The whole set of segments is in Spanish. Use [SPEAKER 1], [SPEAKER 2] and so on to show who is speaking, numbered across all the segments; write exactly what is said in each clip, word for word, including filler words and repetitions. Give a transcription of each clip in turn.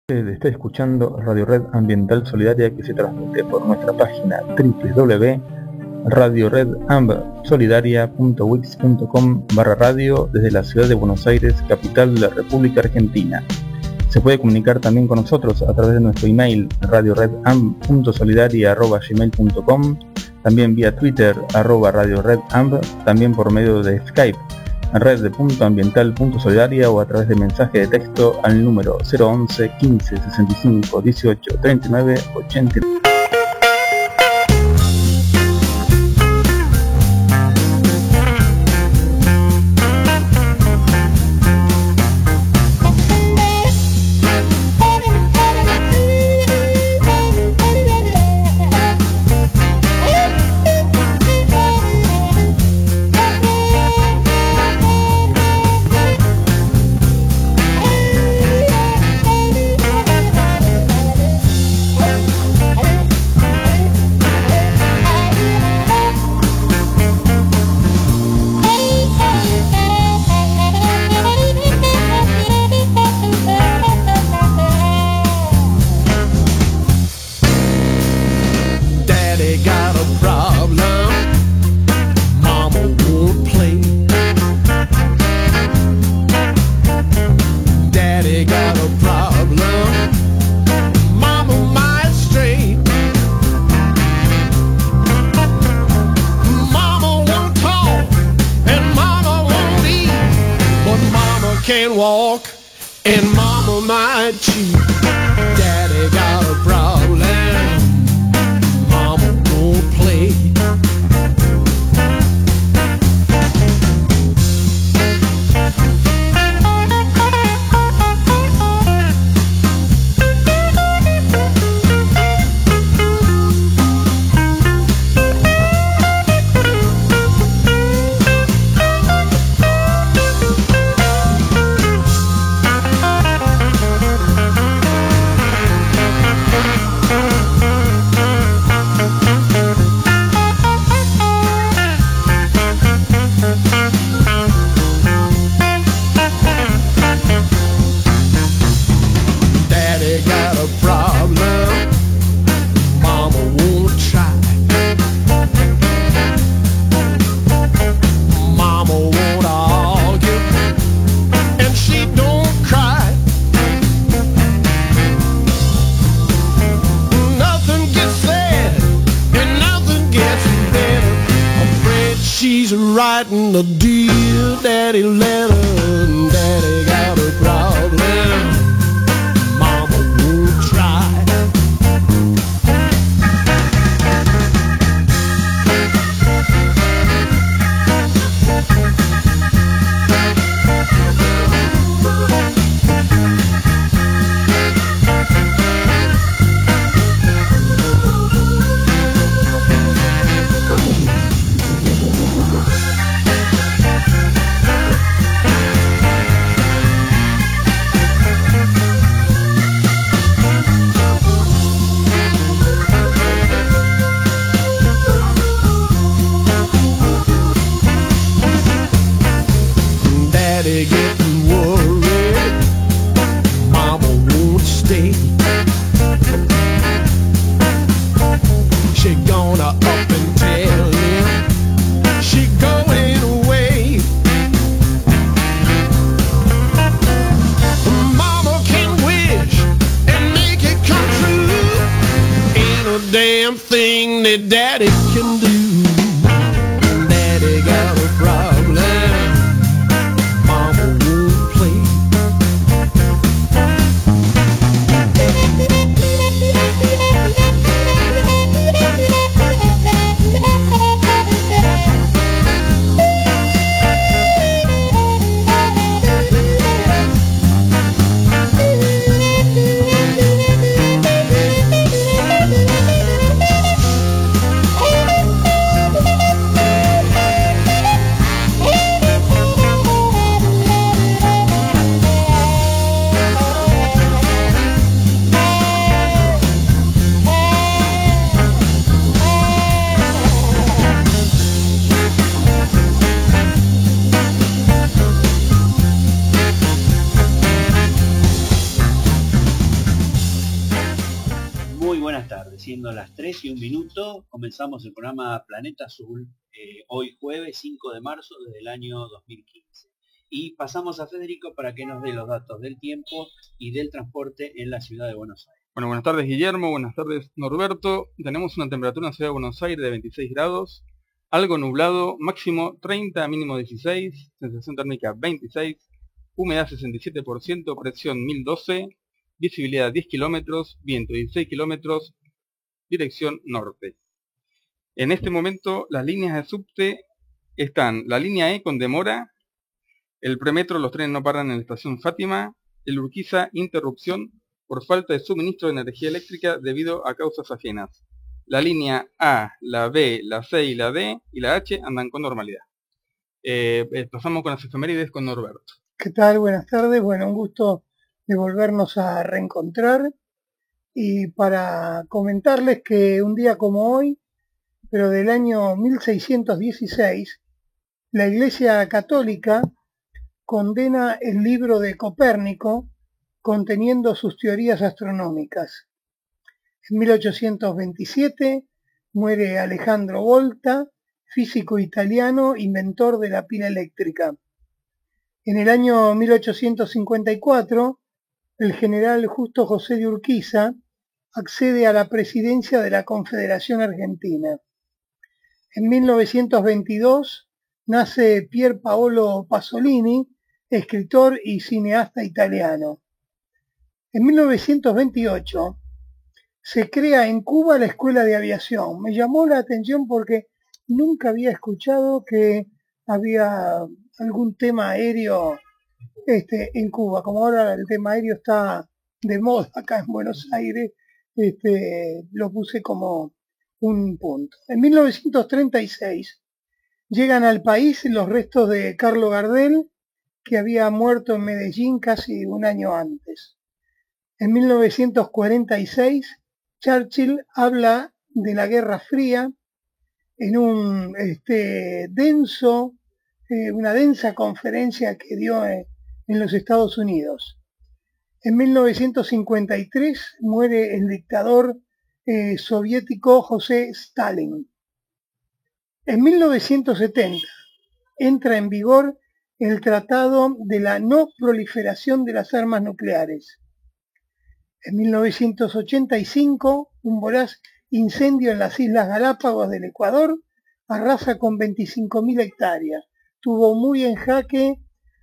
[SPEAKER 1] Usted está escuchando Radio Red Ambiental Solidaria, que se transmite por nuestra página doble u doble u doble u punto radio red amb solidaria punto wix punto com barra radio desde la ciudad de Buenos Aires, capital de la República Argentina. Se puede comunicar también con nosotros a través de nuestro email radio red amb punto solidaria arroba gmail punto com, también vía Twitter arroba radio red amb, también por medio de Skype red punto ambiental punto solidaria o a través de mensaje de texto al número cero once quince sesenta y cinco dieciocho treinta y nueve ochenta y nueve.
[SPEAKER 2] Muy buenas tardes, siendo las tres y un minuto, comenzamos el programa Planeta Azul, eh, hoy jueves cinco de marzo del año dos mil quince. Y pasamos a Federico para que nos dé los datos del tiempo y del transporte en la ciudad de Buenos Aires.
[SPEAKER 3] Bueno, buenas tardes Guillermo, buenas tardes Norberto. Tenemos una temperatura en la ciudad de Buenos Aires de veintiséis grados, algo nublado, máximo treinta, mínimo dieciséis, sensación térmica veintiséis, humedad sesenta y siete por ciento, presión mil doce, visibilidad diez kilómetros, viento dieciséis kilómetros, dirección norte. En este momento las líneas de subte están la línea E con demora, el premetro, los trenes no paran en la estación Fátima, el Urquiza, interrupción por falta de suministro de energía eléctrica debido a causas ajenas. La línea A, la B, la C y la D y la H andan con normalidad. Eh, pasamos con las efemérides con Norberto.
[SPEAKER 4] ¿Qué tal? Buenas tardes. Bueno, un gusto de volvernos a reencontrar y para comentarles que un día como hoy, pero del año mil seiscientos dieciséis, la Iglesia Católica condena el libro de Copérnico conteniendo sus teorías astronómicas. En mil ochocientos veintisiete muere Alejandro Volta, físico italiano, inventor de la pila eléctrica. En el año mil ochocientos cincuenta y cuatro, el general Justo José de Urquiza accede a la presidencia de la Confederación Argentina. En mil novecientos veintidós nace Pier Paolo Pasolini, escritor y cineasta italiano. En mil novecientos veintiocho se crea en Cuba la Escuela de Aviación. Me llamó la atención porque nunca había escuchado que había algún tema aéreo este, en Cuba. Como ahora el tema aéreo está de moda acá en Buenos Aires, este, lo puse como un punto. En mil novecientos treinta y seis llegan al país los restos de Carlo Gardel, que había muerto en Medellín casi un año antes. En mil novecientos cuarenta y seis, Churchill habla de la Guerra Fría en un este, denso, eh, una densa conferencia que dio en, en los Estados Unidos. En mil novecientos cincuenta y tres muere el dictador eh, soviético José Stalin. En mil novecientos setenta entra en vigor el Tratado de la No Proliferación de las Armas Nucleares. En mil novecientos ochenta y cinco, un voraz incendio en las Islas Galápagos del Ecuador arrasa con veinticinco mil hectáreas. Tuvo muy en jaque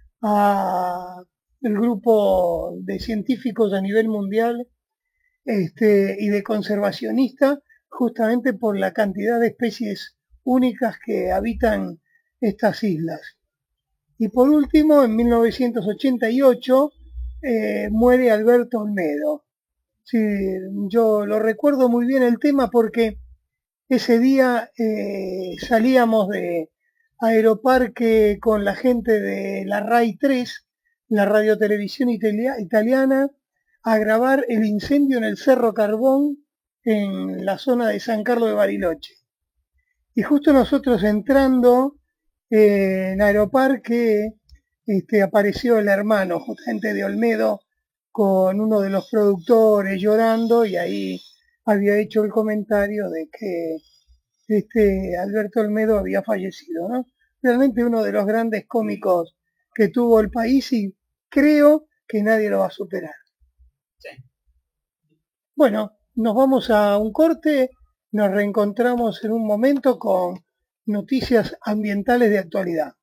[SPEAKER 4] a el grupo de científicos a nivel mundial este, y de conservacionistas, justamente por la cantidad de especies únicas que habitan estas islas. Y por último, en mil novecientos ochenta y ocho, eh, muere Alberto Olmedo. Sí, yo lo recuerdo muy bien el tema porque ese día eh, salíamos de Aeroparque con la gente de la RAI tres, la radiotelevisión italia, italiana, a grabar el incendio en el Cerro Carbón en la zona de San Carlos de Bariloche. Y justo nosotros entrando eh, en Aeroparque este, apareció el hermano justamente de Olmedo con uno de los productores llorando, y ahí había hecho el comentario de que este Alberto Olmedo había fallecido, ¿no? Realmente uno de los grandes cómicos que tuvo el país y creo que nadie lo va a superar.
[SPEAKER 2] Sí.
[SPEAKER 4] Bueno, nos vamos a un corte, nos reencontramos en un momento con noticias ambientales de actualidad.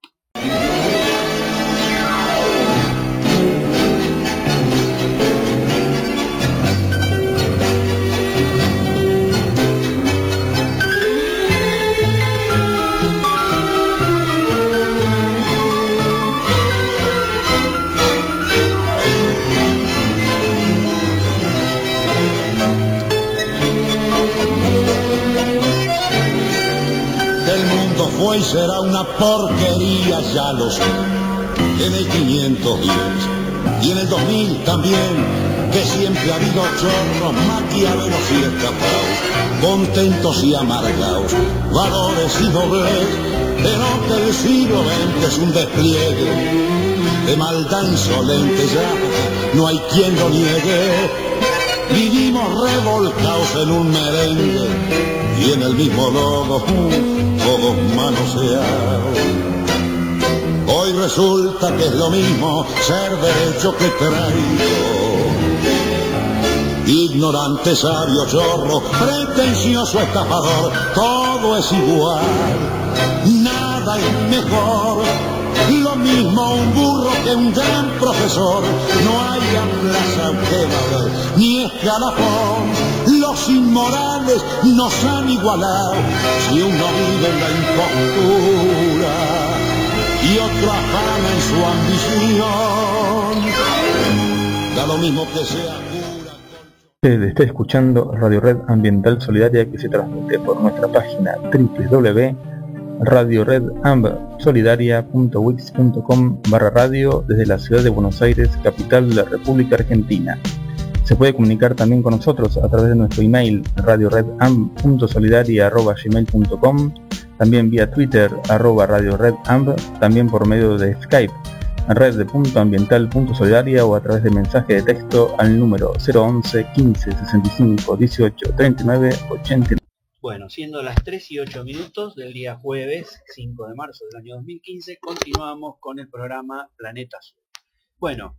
[SPEAKER 5] Fue y será una porquería, ya lo sé. En el quinientos diez y en el dos mil también, que siempre ha habido chorros, maquiavelos y escapados, contentos y amargados, valores y doblez, pero que el siglo veinte es un despliegue de maldad insolente, ya no hay quien lo niegue. vivimos revolcados en un merengue y en el mismo lodo, todos manoseados. Hoy resulta que es lo mismo ser derecho que traidor. Ignorante, sabio, chorro, pretencioso, estafador, todo es igual, nada es mejor. Lo mismo un burro que un gran profesor, no hay plaza que valer, ni escalafón. Los inmorales nos han igualado, si uno vive en la impostura y otro afana en su ambición, da lo mismo que sea cura.
[SPEAKER 1] Usted está escuchando Radio Red Ambiental Solidaria, que se transmite por nuestra página doble u doble u doble u punto radio red amb solidaria punto wix punto com barra radio desde la ciudad de Buenos Aires, capital de la República Argentina. Se puede comunicar también con nosotros a través de nuestro email radio red amb punto solidaria arroba gmail punto com, también vía Twitter arroba radio red amb, también por medio de Skype red punto ambiental punto solidaria o a través de mensaje de texto al número cero once quince sesenta y cinco dieciocho treinta y nueve ochenta y nueve.
[SPEAKER 2] Bueno, siendo las tres y ocho minutos del día jueves cinco de marzo del año dos mil quince, continuamos con el programa Planeta Azul. Bueno,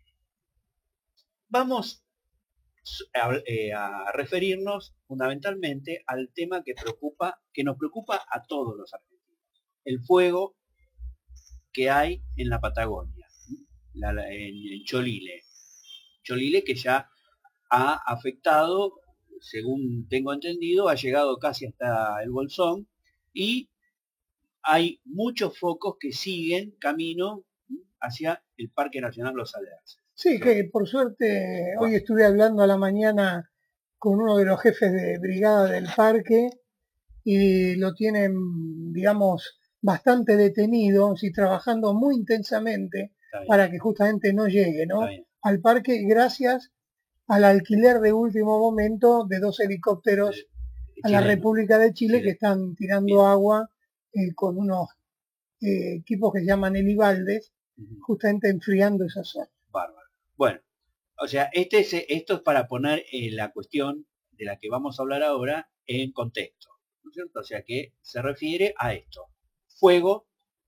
[SPEAKER 2] vamos a, eh, a referirnos fundamentalmente al tema que preocupa, que nos preocupa a todos los argentinos: el fuego que hay en la Patagonia, la, la, en, en Cholile. Cholile que ya ha afectado, según tengo entendido, ha llegado casi hasta el Bolsón, y hay muchos focos que siguen camino hacia el Parque Nacional Los Alerces.
[SPEAKER 4] Sí, que por suerte hoy estuve hablando a la mañana con uno de los jefes de brigada del parque y lo tienen, digamos, bastante detenido y trabajando muy intensamente para que justamente no llegue, ¿no?, al parque, gracias al alquiler de último momento de dos helicópteros de, de a la República de Chile, Chile, que están tirando Bien. agua eh, con unos eh, equipos que se llaman helibaldes, uh-huh. justamente enfriando esa zona.
[SPEAKER 2] Bárbaro. Bueno, o sea, este es, esto es para poner eh, la cuestión de la que vamos a hablar ahora en contexto, ¿no es cierto? O sea, que se refiere a esto: fuego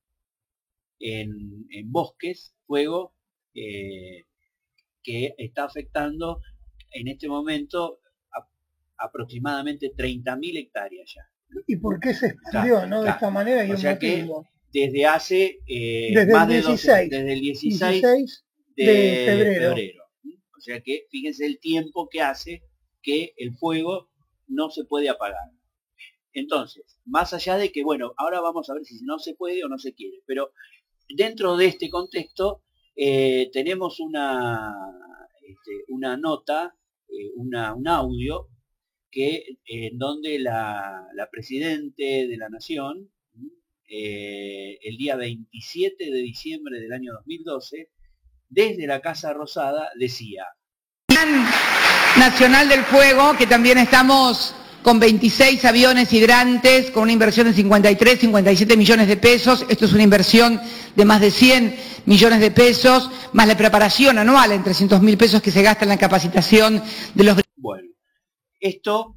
[SPEAKER 2] en, en bosques, fuego eh, que está afectando en este momento a, aproximadamente treinta mil hectáreas ya.
[SPEAKER 4] ¿Y por qué se expandió, claro, no? Claro. De esta manera y
[SPEAKER 2] o
[SPEAKER 4] un
[SPEAKER 2] sea
[SPEAKER 4] motivo.
[SPEAKER 2] Que desde hace eh,
[SPEAKER 4] desde
[SPEAKER 2] más
[SPEAKER 4] el dieciséis,
[SPEAKER 2] de doce, desde el dieciséis, dieciséis de,
[SPEAKER 4] de febrero.
[SPEAKER 2] febrero. O sea que fíjense el tiempo que hace que el fuego no se puede apagar. Entonces, más allá de que, bueno, ahora vamos a ver si no se puede o no se quiere, pero dentro de este contexto eh, tenemos una, este, una nota, eh, una, un audio, que en eh, donde la, la Presidente de la Nación, eh, el día veintisiete de diciembre del año dos mil doce, desde la Casa Rosada, decía:
[SPEAKER 6] Plan Nacional del Fuego, que también estamos con veintiséis aviones hidrantes, con una inversión de cincuenta y tres, cincuenta y siete millones de pesos. Esto es una inversión de más de cien millones de pesos, más la preparación anual en trescientos mil pesos que se gasta en la capacitación de los...
[SPEAKER 2] Bueno, esto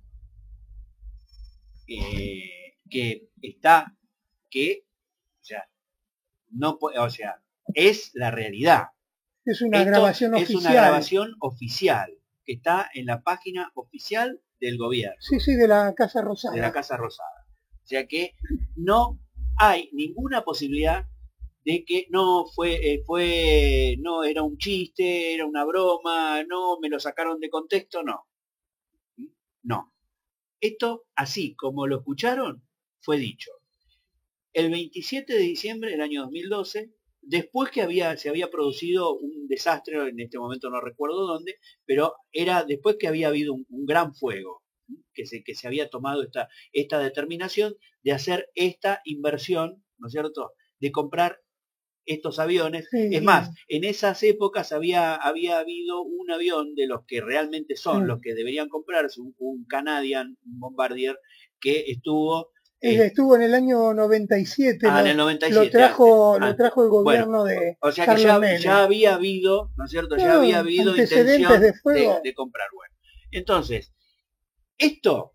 [SPEAKER 2] eh, que está, que, o sea, no puede, o sea, es la realidad.
[SPEAKER 4] Es una
[SPEAKER 2] Esto
[SPEAKER 4] grabación
[SPEAKER 2] es
[SPEAKER 4] oficial.
[SPEAKER 2] Es una grabación oficial, que está en la página oficial del gobierno.
[SPEAKER 4] Sí, sí, de la Casa Rosada.
[SPEAKER 2] De la Casa Rosada. O sea que no hay ninguna posibilidad de que no fue, eh, fue, no era un chiste, era una broma, no me lo sacaron de contexto, no. No. Esto, así como lo escucharon, fue dicho. El veintisiete de diciembre del año dos mil doce, después que había, se había producido un desastre, en este momento no recuerdo dónde, pero era después que había habido un, un gran fuego, que se, que se había tomado esta, esta determinación de hacer esta inversión, ¿no es cierto?, de comprar estos aviones. Sí, es más, en esas épocas había, había habido un avión de los que realmente son sí. los que deberían comprarse, un, un Canadian, un Bombardier, que estuvo...
[SPEAKER 4] Eh, estuvo en el año noventa y siete,
[SPEAKER 2] ah,
[SPEAKER 4] lo,
[SPEAKER 2] en el noventa y siete,
[SPEAKER 4] lo, trajo,
[SPEAKER 2] ah,
[SPEAKER 4] lo trajo el gobierno bueno, de
[SPEAKER 2] o sea que ya, ya había habido, ¿no es cierto? Ya no, había habido intención
[SPEAKER 4] de,
[SPEAKER 2] de, de comprar. Bueno, Entonces, esto,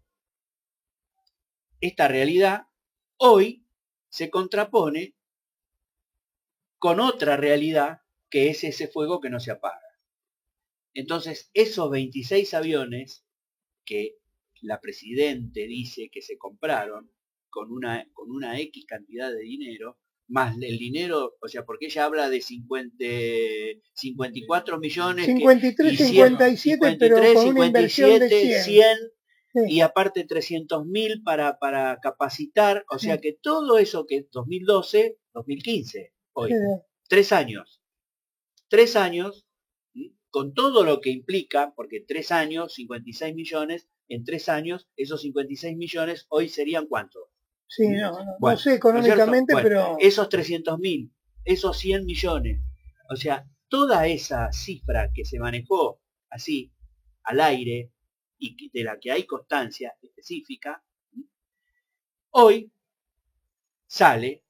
[SPEAKER 2] esta realidad, hoy se contrapone con otra realidad que es ese fuego que no se apaga. Entonces, esos veintiséis aviones que la Presidente dice que se compraron con una, con una X cantidad de dinero, más el dinero, o sea, porque ella habla de cincuenta, cincuenta y cuatro millones,
[SPEAKER 4] cincuenta y tres,
[SPEAKER 2] que, y
[SPEAKER 4] cincuenta y siete,
[SPEAKER 2] cincuenta y tres,
[SPEAKER 4] pero con una inversión de cien.
[SPEAKER 2] cien
[SPEAKER 4] Sí.
[SPEAKER 2] Y aparte trescientos mil para, para capacitar, o sea
[SPEAKER 4] Sí.
[SPEAKER 2] que todo eso que es dos mil doce, dos mil quince, hoy,
[SPEAKER 4] Sí.
[SPEAKER 2] tres años, tres años, ¿sí? Con todo lo que implica, porque tres años, cincuenta y seis millones, en tres años, esos cincuenta y seis millones hoy serían ¿cuánto?
[SPEAKER 4] Sí, no, no,
[SPEAKER 2] Bueno,
[SPEAKER 4] no sé económicamente,
[SPEAKER 2] ¿no es cierto? Bueno,
[SPEAKER 4] pero...
[SPEAKER 2] esos trescientos mil, esos cien millones, o sea, toda esa cifra que se manejó así, al aire, y de la que hay constancia específica, hoy sale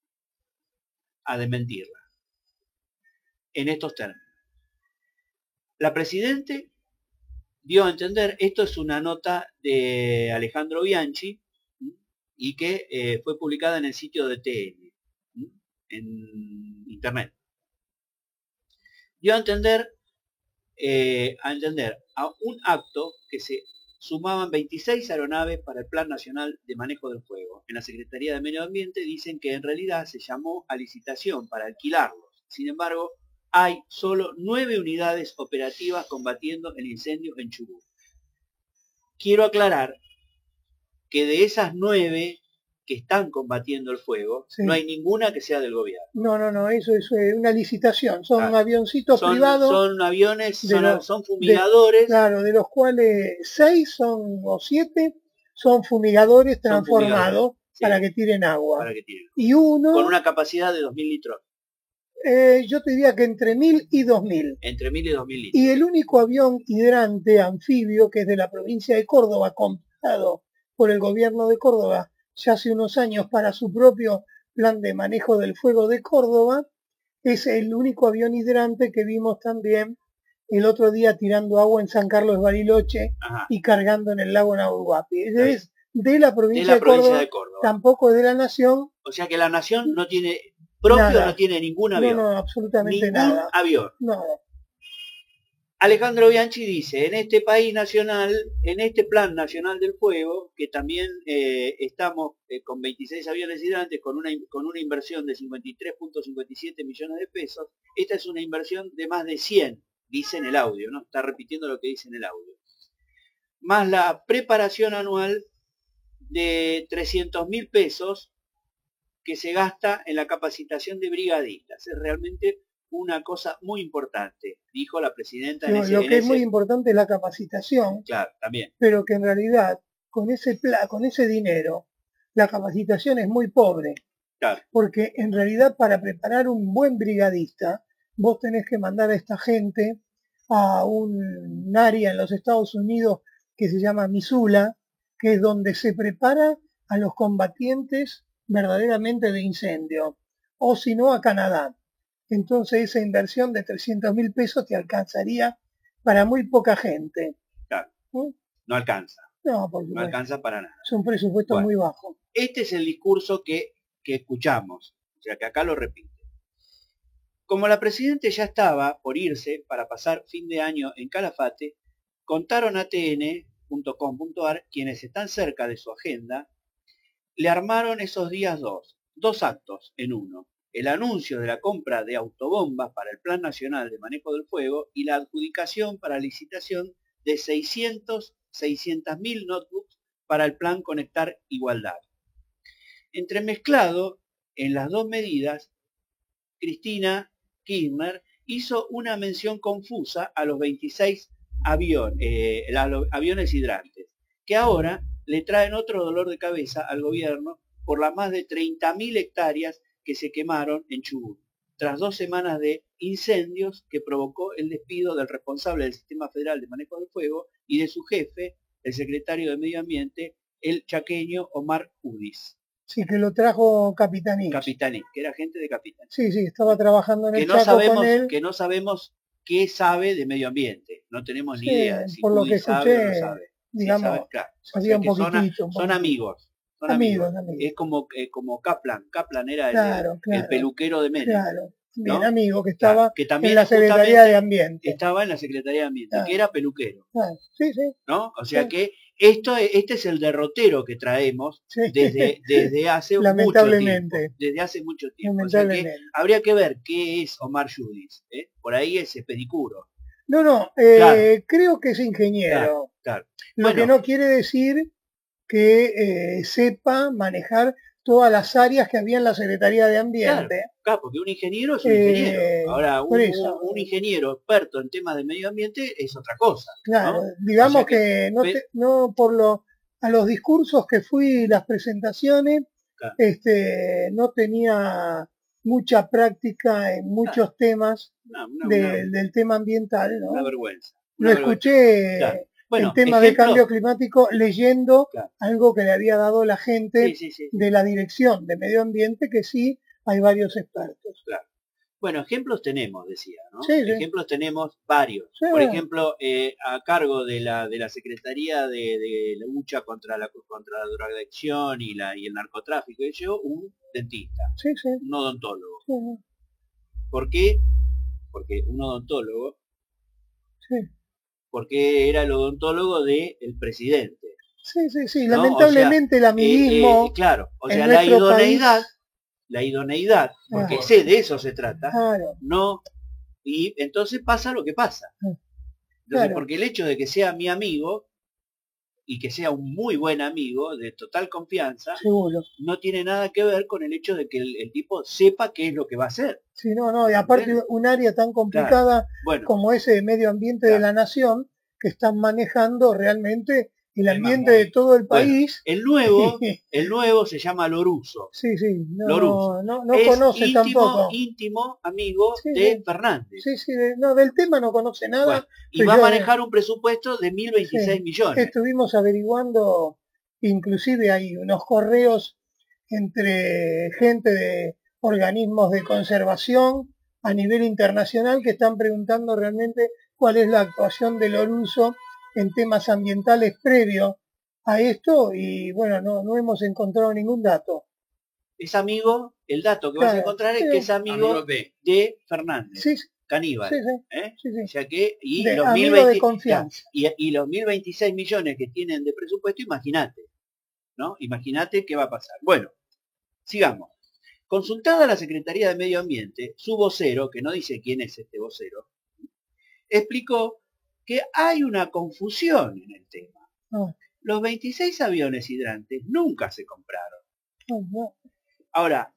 [SPEAKER 2] a desmentirla en estos términos. La Presidente dio a entender, esto es una nota de Alejandro Bianchi, y que eh, fue publicada en el sitio de T N, en internet. Dio a entender, eh, a entender a un acto que se sumaban veintiséis aeronaves para el Plan Nacional de Manejo del Fuego. En la Secretaría de Medio Ambiente dicen que en realidad se llamó a licitación para alquilarlos. Sin embargo, hay solo nueve unidades operativas combatiendo el incendio en Chubut. Quiero aclarar que de esas nueve que están combatiendo el fuego, sí, no hay ninguna que sea del gobierno.
[SPEAKER 4] No, no, no, eso es una licitación. Son
[SPEAKER 2] claro.
[SPEAKER 4] avioncitos
[SPEAKER 2] son,
[SPEAKER 4] privados.
[SPEAKER 2] Son aviones, son,
[SPEAKER 4] los,
[SPEAKER 2] son fumigadores.
[SPEAKER 4] De, claro, de los cuales seis son, o siete son fumigadores transformados son fumigadores, sí, para que tiren agua.
[SPEAKER 2] Para que tiren.
[SPEAKER 4] Y uno...
[SPEAKER 2] Con una capacidad de dos mil litros.
[SPEAKER 4] Eh, yo te diría que entre mil y dos mil.
[SPEAKER 2] Entre mil y dos mil litros.
[SPEAKER 4] Y el único avión hidrante anfibio que es de la provincia de Córdoba, comprado por el gobierno de Córdoba ya hace unos años para su propio plan de manejo del fuego de Córdoba, es el único avión hidrante que vimos también el otro día tirando agua en San Carlos Bariloche. Ajá. Y cargando en el lago Nahuelhuapi. Es de la provincia, de, la provincia de, Córdoba, de Córdoba, tampoco es de la Nación.
[SPEAKER 2] O sea que la Nación no tiene, propio nada. No tiene ningún avión.
[SPEAKER 4] No, no, absolutamente
[SPEAKER 2] ningún
[SPEAKER 4] nada.
[SPEAKER 2] avión.
[SPEAKER 4] No.
[SPEAKER 2] Alejandro Bianchi dice, en este país nacional, en este plan nacional del fuego, que también eh, estamos eh, con veintiséis aviones hidrantes, con una, con una inversión de cincuenta y tres punto cincuenta y siete millones de pesos, esta es una inversión de más de cien, dice en el audio, ¿no? Está repitiendo lo que dice en el audio. Más la preparación anual de trescientos mil pesos que se gasta en la capacitación de brigadistas. Es realmente una cosa muy importante, dijo la presidenta.
[SPEAKER 4] No,
[SPEAKER 2] en ese,
[SPEAKER 4] lo que
[SPEAKER 2] en
[SPEAKER 4] es
[SPEAKER 2] ese...
[SPEAKER 4] muy importante es la capacitación.
[SPEAKER 2] Claro, también.
[SPEAKER 4] Pero que en realidad, con ese, pla con ese dinero, la capacitación es muy pobre.
[SPEAKER 2] Claro.
[SPEAKER 4] Porque en realidad para preparar un buen brigadista, vos tenés que mandar a esta gente a un área en los Estados Unidos que se llama Missoula, que es donde se prepara a los combatientes verdaderamente de incendio. O si no, a Canadá. Entonces esa inversión de trescientos mil pesos te alcanzaría para muy poca gente.
[SPEAKER 2] Claro. ¿Mm? No alcanza.
[SPEAKER 4] No, porque
[SPEAKER 2] no alcanza para nada.
[SPEAKER 4] Es un presupuesto bueno, muy bajo.
[SPEAKER 2] Este es el discurso que, que escuchamos, o sea que acá lo repite. Como la Presidenta ya estaba por irse para pasar fin de año en Calafate, contaron a T N punto com punto ar quienes están cerca de su agenda, le armaron esos días dos, dos actos en uno. El anuncio de la compra de autobombas para el Plan Nacional de Manejo del Fuego y la adjudicación para licitación de seiscientos mil notebooks para el Plan Conectar Igualdad. Entremezclado en las dos medidas, Cristina Kirchner hizo una mención confusa a los veintiséis avión, eh, a los aviones hidrantes, que ahora le traen otro dolor de cabeza al gobierno por las más de treinta mil hectáreas que se quemaron en Chubut, tras dos semanas de incendios que provocó el despido del responsable del Sistema Federal de Manejo del Fuego y de su jefe, el secretario de Medio Ambiente, el chaqueño Omar Udis.
[SPEAKER 4] Sí, que lo trajo Capitanich.
[SPEAKER 2] Capitanich, que era gente de Capitanich.
[SPEAKER 4] Sí, sí, estaba trabajando en el
[SPEAKER 2] que no
[SPEAKER 4] Chaco
[SPEAKER 2] sabemos,
[SPEAKER 4] con él.
[SPEAKER 2] Que no sabemos qué sabe de medio ambiente. No tenemos ni
[SPEAKER 4] Sí,
[SPEAKER 2] idea si
[SPEAKER 4] por lo
[SPEAKER 2] Woody
[SPEAKER 4] que
[SPEAKER 2] sabe o no
[SPEAKER 4] escuché,
[SPEAKER 2] sabe. Sí,
[SPEAKER 4] digamos,
[SPEAKER 2] sabe, claro. O
[SPEAKER 4] sabía
[SPEAKER 2] sea
[SPEAKER 4] un
[SPEAKER 2] que son, a-
[SPEAKER 4] poquitito. un
[SPEAKER 2] son
[SPEAKER 4] poquitito.
[SPEAKER 2] amigos. Son
[SPEAKER 4] Amigos,
[SPEAKER 2] amigos.
[SPEAKER 4] amigos.
[SPEAKER 2] Es como, eh, como Kaplan. Kaplan era el,
[SPEAKER 4] Claro,
[SPEAKER 2] el
[SPEAKER 4] claro,
[SPEAKER 2] peluquero de Menem.
[SPEAKER 4] claro. Bien,
[SPEAKER 2] ¿no?
[SPEAKER 4] amigo, que
[SPEAKER 2] Claro,
[SPEAKER 4] estaba
[SPEAKER 2] que
[SPEAKER 4] en
[SPEAKER 2] también
[SPEAKER 4] la Secretaría
[SPEAKER 2] justamente
[SPEAKER 4] de Ambiente.
[SPEAKER 2] estaba en la Secretaría de Ambiente,
[SPEAKER 4] Claro.
[SPEAKER 2] que era peluquero.
[SPEAKER 4] Claro, sí, sí,
[SPEAKER 2] ¿No? O sea
[SPEAKER 4] sí.
[SPEAKER 2] que esto, este es el derrotero que traemos
[SPEAKER 4] Sí.
[SPEAKER 2] desde, desde hace mucho tiempo.
[SPEAKER 4] Lamentablemente.
[SPEAKER 2] Desde hace mucho tiempo. O sea que
[SPEAKER 4] Lamentablemente.
[SPEAKER 2] habría que ver qué es Omar Yudis. ¿eh? Por ahí es pedicuro.
[SPEAKER 4] No, no, eh,
[SPEAKER 2] Claro.
[SPEAKER 4] creo que es ingeniero.
[SPEAKER 2] Claro, claro.
[SPEAKER 4] Lo
[SPEAKER 2] Bueno,
[SPEAKER 4] que no quiere decir que eh, sepa manejar todas las áreas que había en la Secretaría de
[SPEAKER 2] claro,
[SPEAKER 4] Ambiente.
[SPEAKER 2] claro, porque un ingeniero es un
[SPEAKER 4] Eh,
[SPEAKER 2] ingeniero. Ahora, un,
[SPEAKER 4] por eso.
[SPEAKER 2] un ingeniero experto en temas de medio ambiente es otra cosa.
[SPEAKER 4] Claro,
[SPEAKER 2] ¿no?
[SPEAKER 4] digamos
[SPEAKER 2] O sea
[SPEAKER 4] que, no,
[SPEAKER 2] pe-
[SPEAKER 4] te- no por lo a los discursos que fui, las presentaciones,
[SPEAKER 2] Claro.
[SPEAKER 4] este, no tenía mucha práctica en muchos temas
[SPEAKER 2] Una, una,
[SPEAKER 4] de-
[SPEAKER 2] una-
[SPEAKER 4] del tema ambiental, ¿no?
[SPEAKER 2] una vergüenza.
[SPEAKER 4] Lo
[SPEAKER 2] Una vergüenza.
[SPEAKER 4] escuché
[SPEAKER 2] Claro. Bueno,
[SPEAKER 4] el tema de
[SPEAKER 2] ejemplo-
[SPEAKER 4] cambio climático leyendo
[SPEAKER 2] Claro.
[SPEAKER 4] algo que le había dado la gente
[SPEAKER 2] Sí, sí, sí.
[SPEAKER 4] de la Dirección de Medio Ambiente, que sí hay varios expertos.
[SPEAKER 2] Bueno, ejemplos tenemos, decía, ¿no?
[SPEAKER 4] Sí, sí.
[SPEAKER 2] Ejemplos tenemos varios.
[SPEAKER 4] Sí.
[SPEAKER 2] Por ejemplo, eh, a cargo de la, de la Secretaría de, de la lucha contra la, contra la drogadicción y, la, y el narcotráfico, y llegó un dentista,
[SPEAKER 4] Sí, sí,
[SPEAKER 2] un odontólogo.
[SPEAKER 4] sí,
[SPEAKER 2] ¿Por qué? Porque un odontólogo,
[SPEAKER 4] sí,
[SPEAKER 2] porque era el odontólogo del presidente.
[SPEAKER 4] sí, sí, sí.
[SPEAKER 2] ¿no?
[SPEAKER 4] Lamentablemente el
[SPEAKER 2] Eh,
[SPEAKER 4] amiguismo,
[SPEAKER 2] eh, claro, o
[SPEAKER 4] en
[SPEAKER 2] sea, la
[SPEAKER 4] nuestro
[SPEAKER 2] idoneidad,
[SPEAKER 4] país-
[SPEAKER 2] la idoneidad, porque
[SPEAKER 4] Ah.
[SPEAKER 2] sé de eso se trata,
[SPEAKER 4] claro,
[SPEAKER 2] no, y entonces pasa lo que pasa.
[SPEAKER 4] Mm.
[SPEAKER 2] Entonces,
[SPEAKER 4] Claro.
[SPEAKER 2] porque el hecho de que sea mi amigo y que sea un muy buen amigo de total confianza,
[SPEAKER 4] seguro.
[SPEAKER 2] no tiene nada que ver con el hecho de que el, el tipo sepa qué es lo que va a hacer.
[SPEAKER 4] Sí, no, no, y aparte
[SPEAKER 2] Bien.
[SPEAKER 4] un área tan complicada
[SPEAKER 2] Bueno,
[SPEAKER 4] como ese de medio ambiente de
[SPEAKER 2] Claro.
[SPEAKER 4] la nación, que están manejando realmente el
[SPEAKER 3] Es
[SPEAKER 4] ambiente
[SPEAKER 3] más,
[SPEAKER 4] de todo el
[SPEAKER 2] Bueno,
[SPEAKER 4] país.
[SPEAKER 2] el nuevo, el nuevo se llama Loruso.
[SPEAKER 4] Sí, sí, no,
[SPEAKER 2] Loruso.
[SPEAKER 4] no, no
[SPEAKER 2] es
[SPEAKER 4] conoce
[SPEAKER 2] íntimo,
[SPEAKER 4] tampoco.
[SPEAKER 2] íntimo amigo
[SPEAKER 4] Sí,
[SPEAKER 2] de
[SPEAKER 4] sí.
[SPEAKER 2] Fernández.
[SPEAKER 4] Sí, sí, de- no, del tema no conoce nada.
[SPEAKER 2] Bueno, y
[SPEAKER 4] pero
[SPEAKER 2] va a
[SPEAKER 4] yo-
[SPEAKER 2] manejar un presupuesto de mil veintiséis
[SPEAKER 4] Sí.
[SPEAKER 2] millones.
[SPEAKER 4] Estuvimos averiguando, inclusive hay unos correos entre gente de organismos de conservación a nivel internacional que están preguntando realmente cuál es la actuación del Loruso en temas ambientales previo a esto y bueno, no, no hemos encontrado ningún dato.
[SPEAKER 2] Es amigo, el dato que vas a
[SPEAKER 4] Claro,
[SPEAKER 2] encontrar es
[SPEAKER 4] sí.
[SPEAKER 2] que es amigo,
[SPEAKER 3] Amigo de.
[SPEAKER 2] de Fernández,
[SPEAKER 4] Sí, sí,
[SPEAKER 2] Caníbal.
[SPEAKER 4] sí,
[SPEAKER 2] ¿eh?
[SPEAKER 4] sí, sí.
[SPEAKER 2] O sea que, y
[SPEAKER 4] De
[SPEAKER 2] los
[SPEAKER 4] amigo
[SPEAKER 2] mil veinte
[SPEAKER 4] de confianza.
[SPEAKER 2] y, y los mil veintiséis millones que tienen de presupuesto, imagínate, ¿no? Imagínate qué va a pasar. Bueno, sigamos. Consultada la Secretaría de Medio Ambiente, su vocero, que no dice quién es este vocero, explicó que hay una confusión en el tema.
[SPEAKER 4] Ah,
[SPEAKER 2] Los veintiséis aviones hidrantes nunca se compraron.
[SPEAKER 4] no, no.
[SPEAKER 2] Ahora,